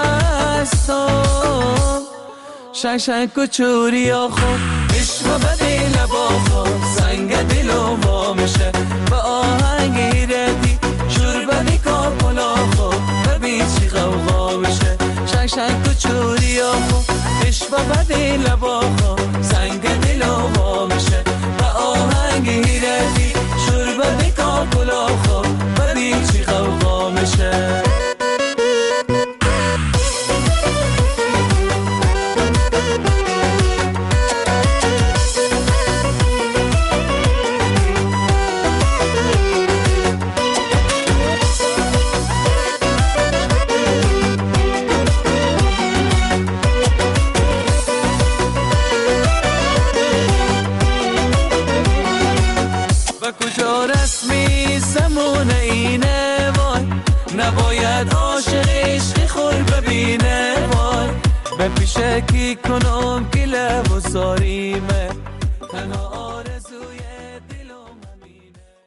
مستم. شنگ کچوری آخو عشق بدی لبا خود سنگ دلو با میشه با آهنگ ردی شور بدی کاپلا خود ببین چی غوغا میشه. شنگ کچوری آخو کجا رسمی زمونه اینه وای، نباید عاشق عشق خور ببینه وای، به پیشه کی کنم که لب و ساریمه تنها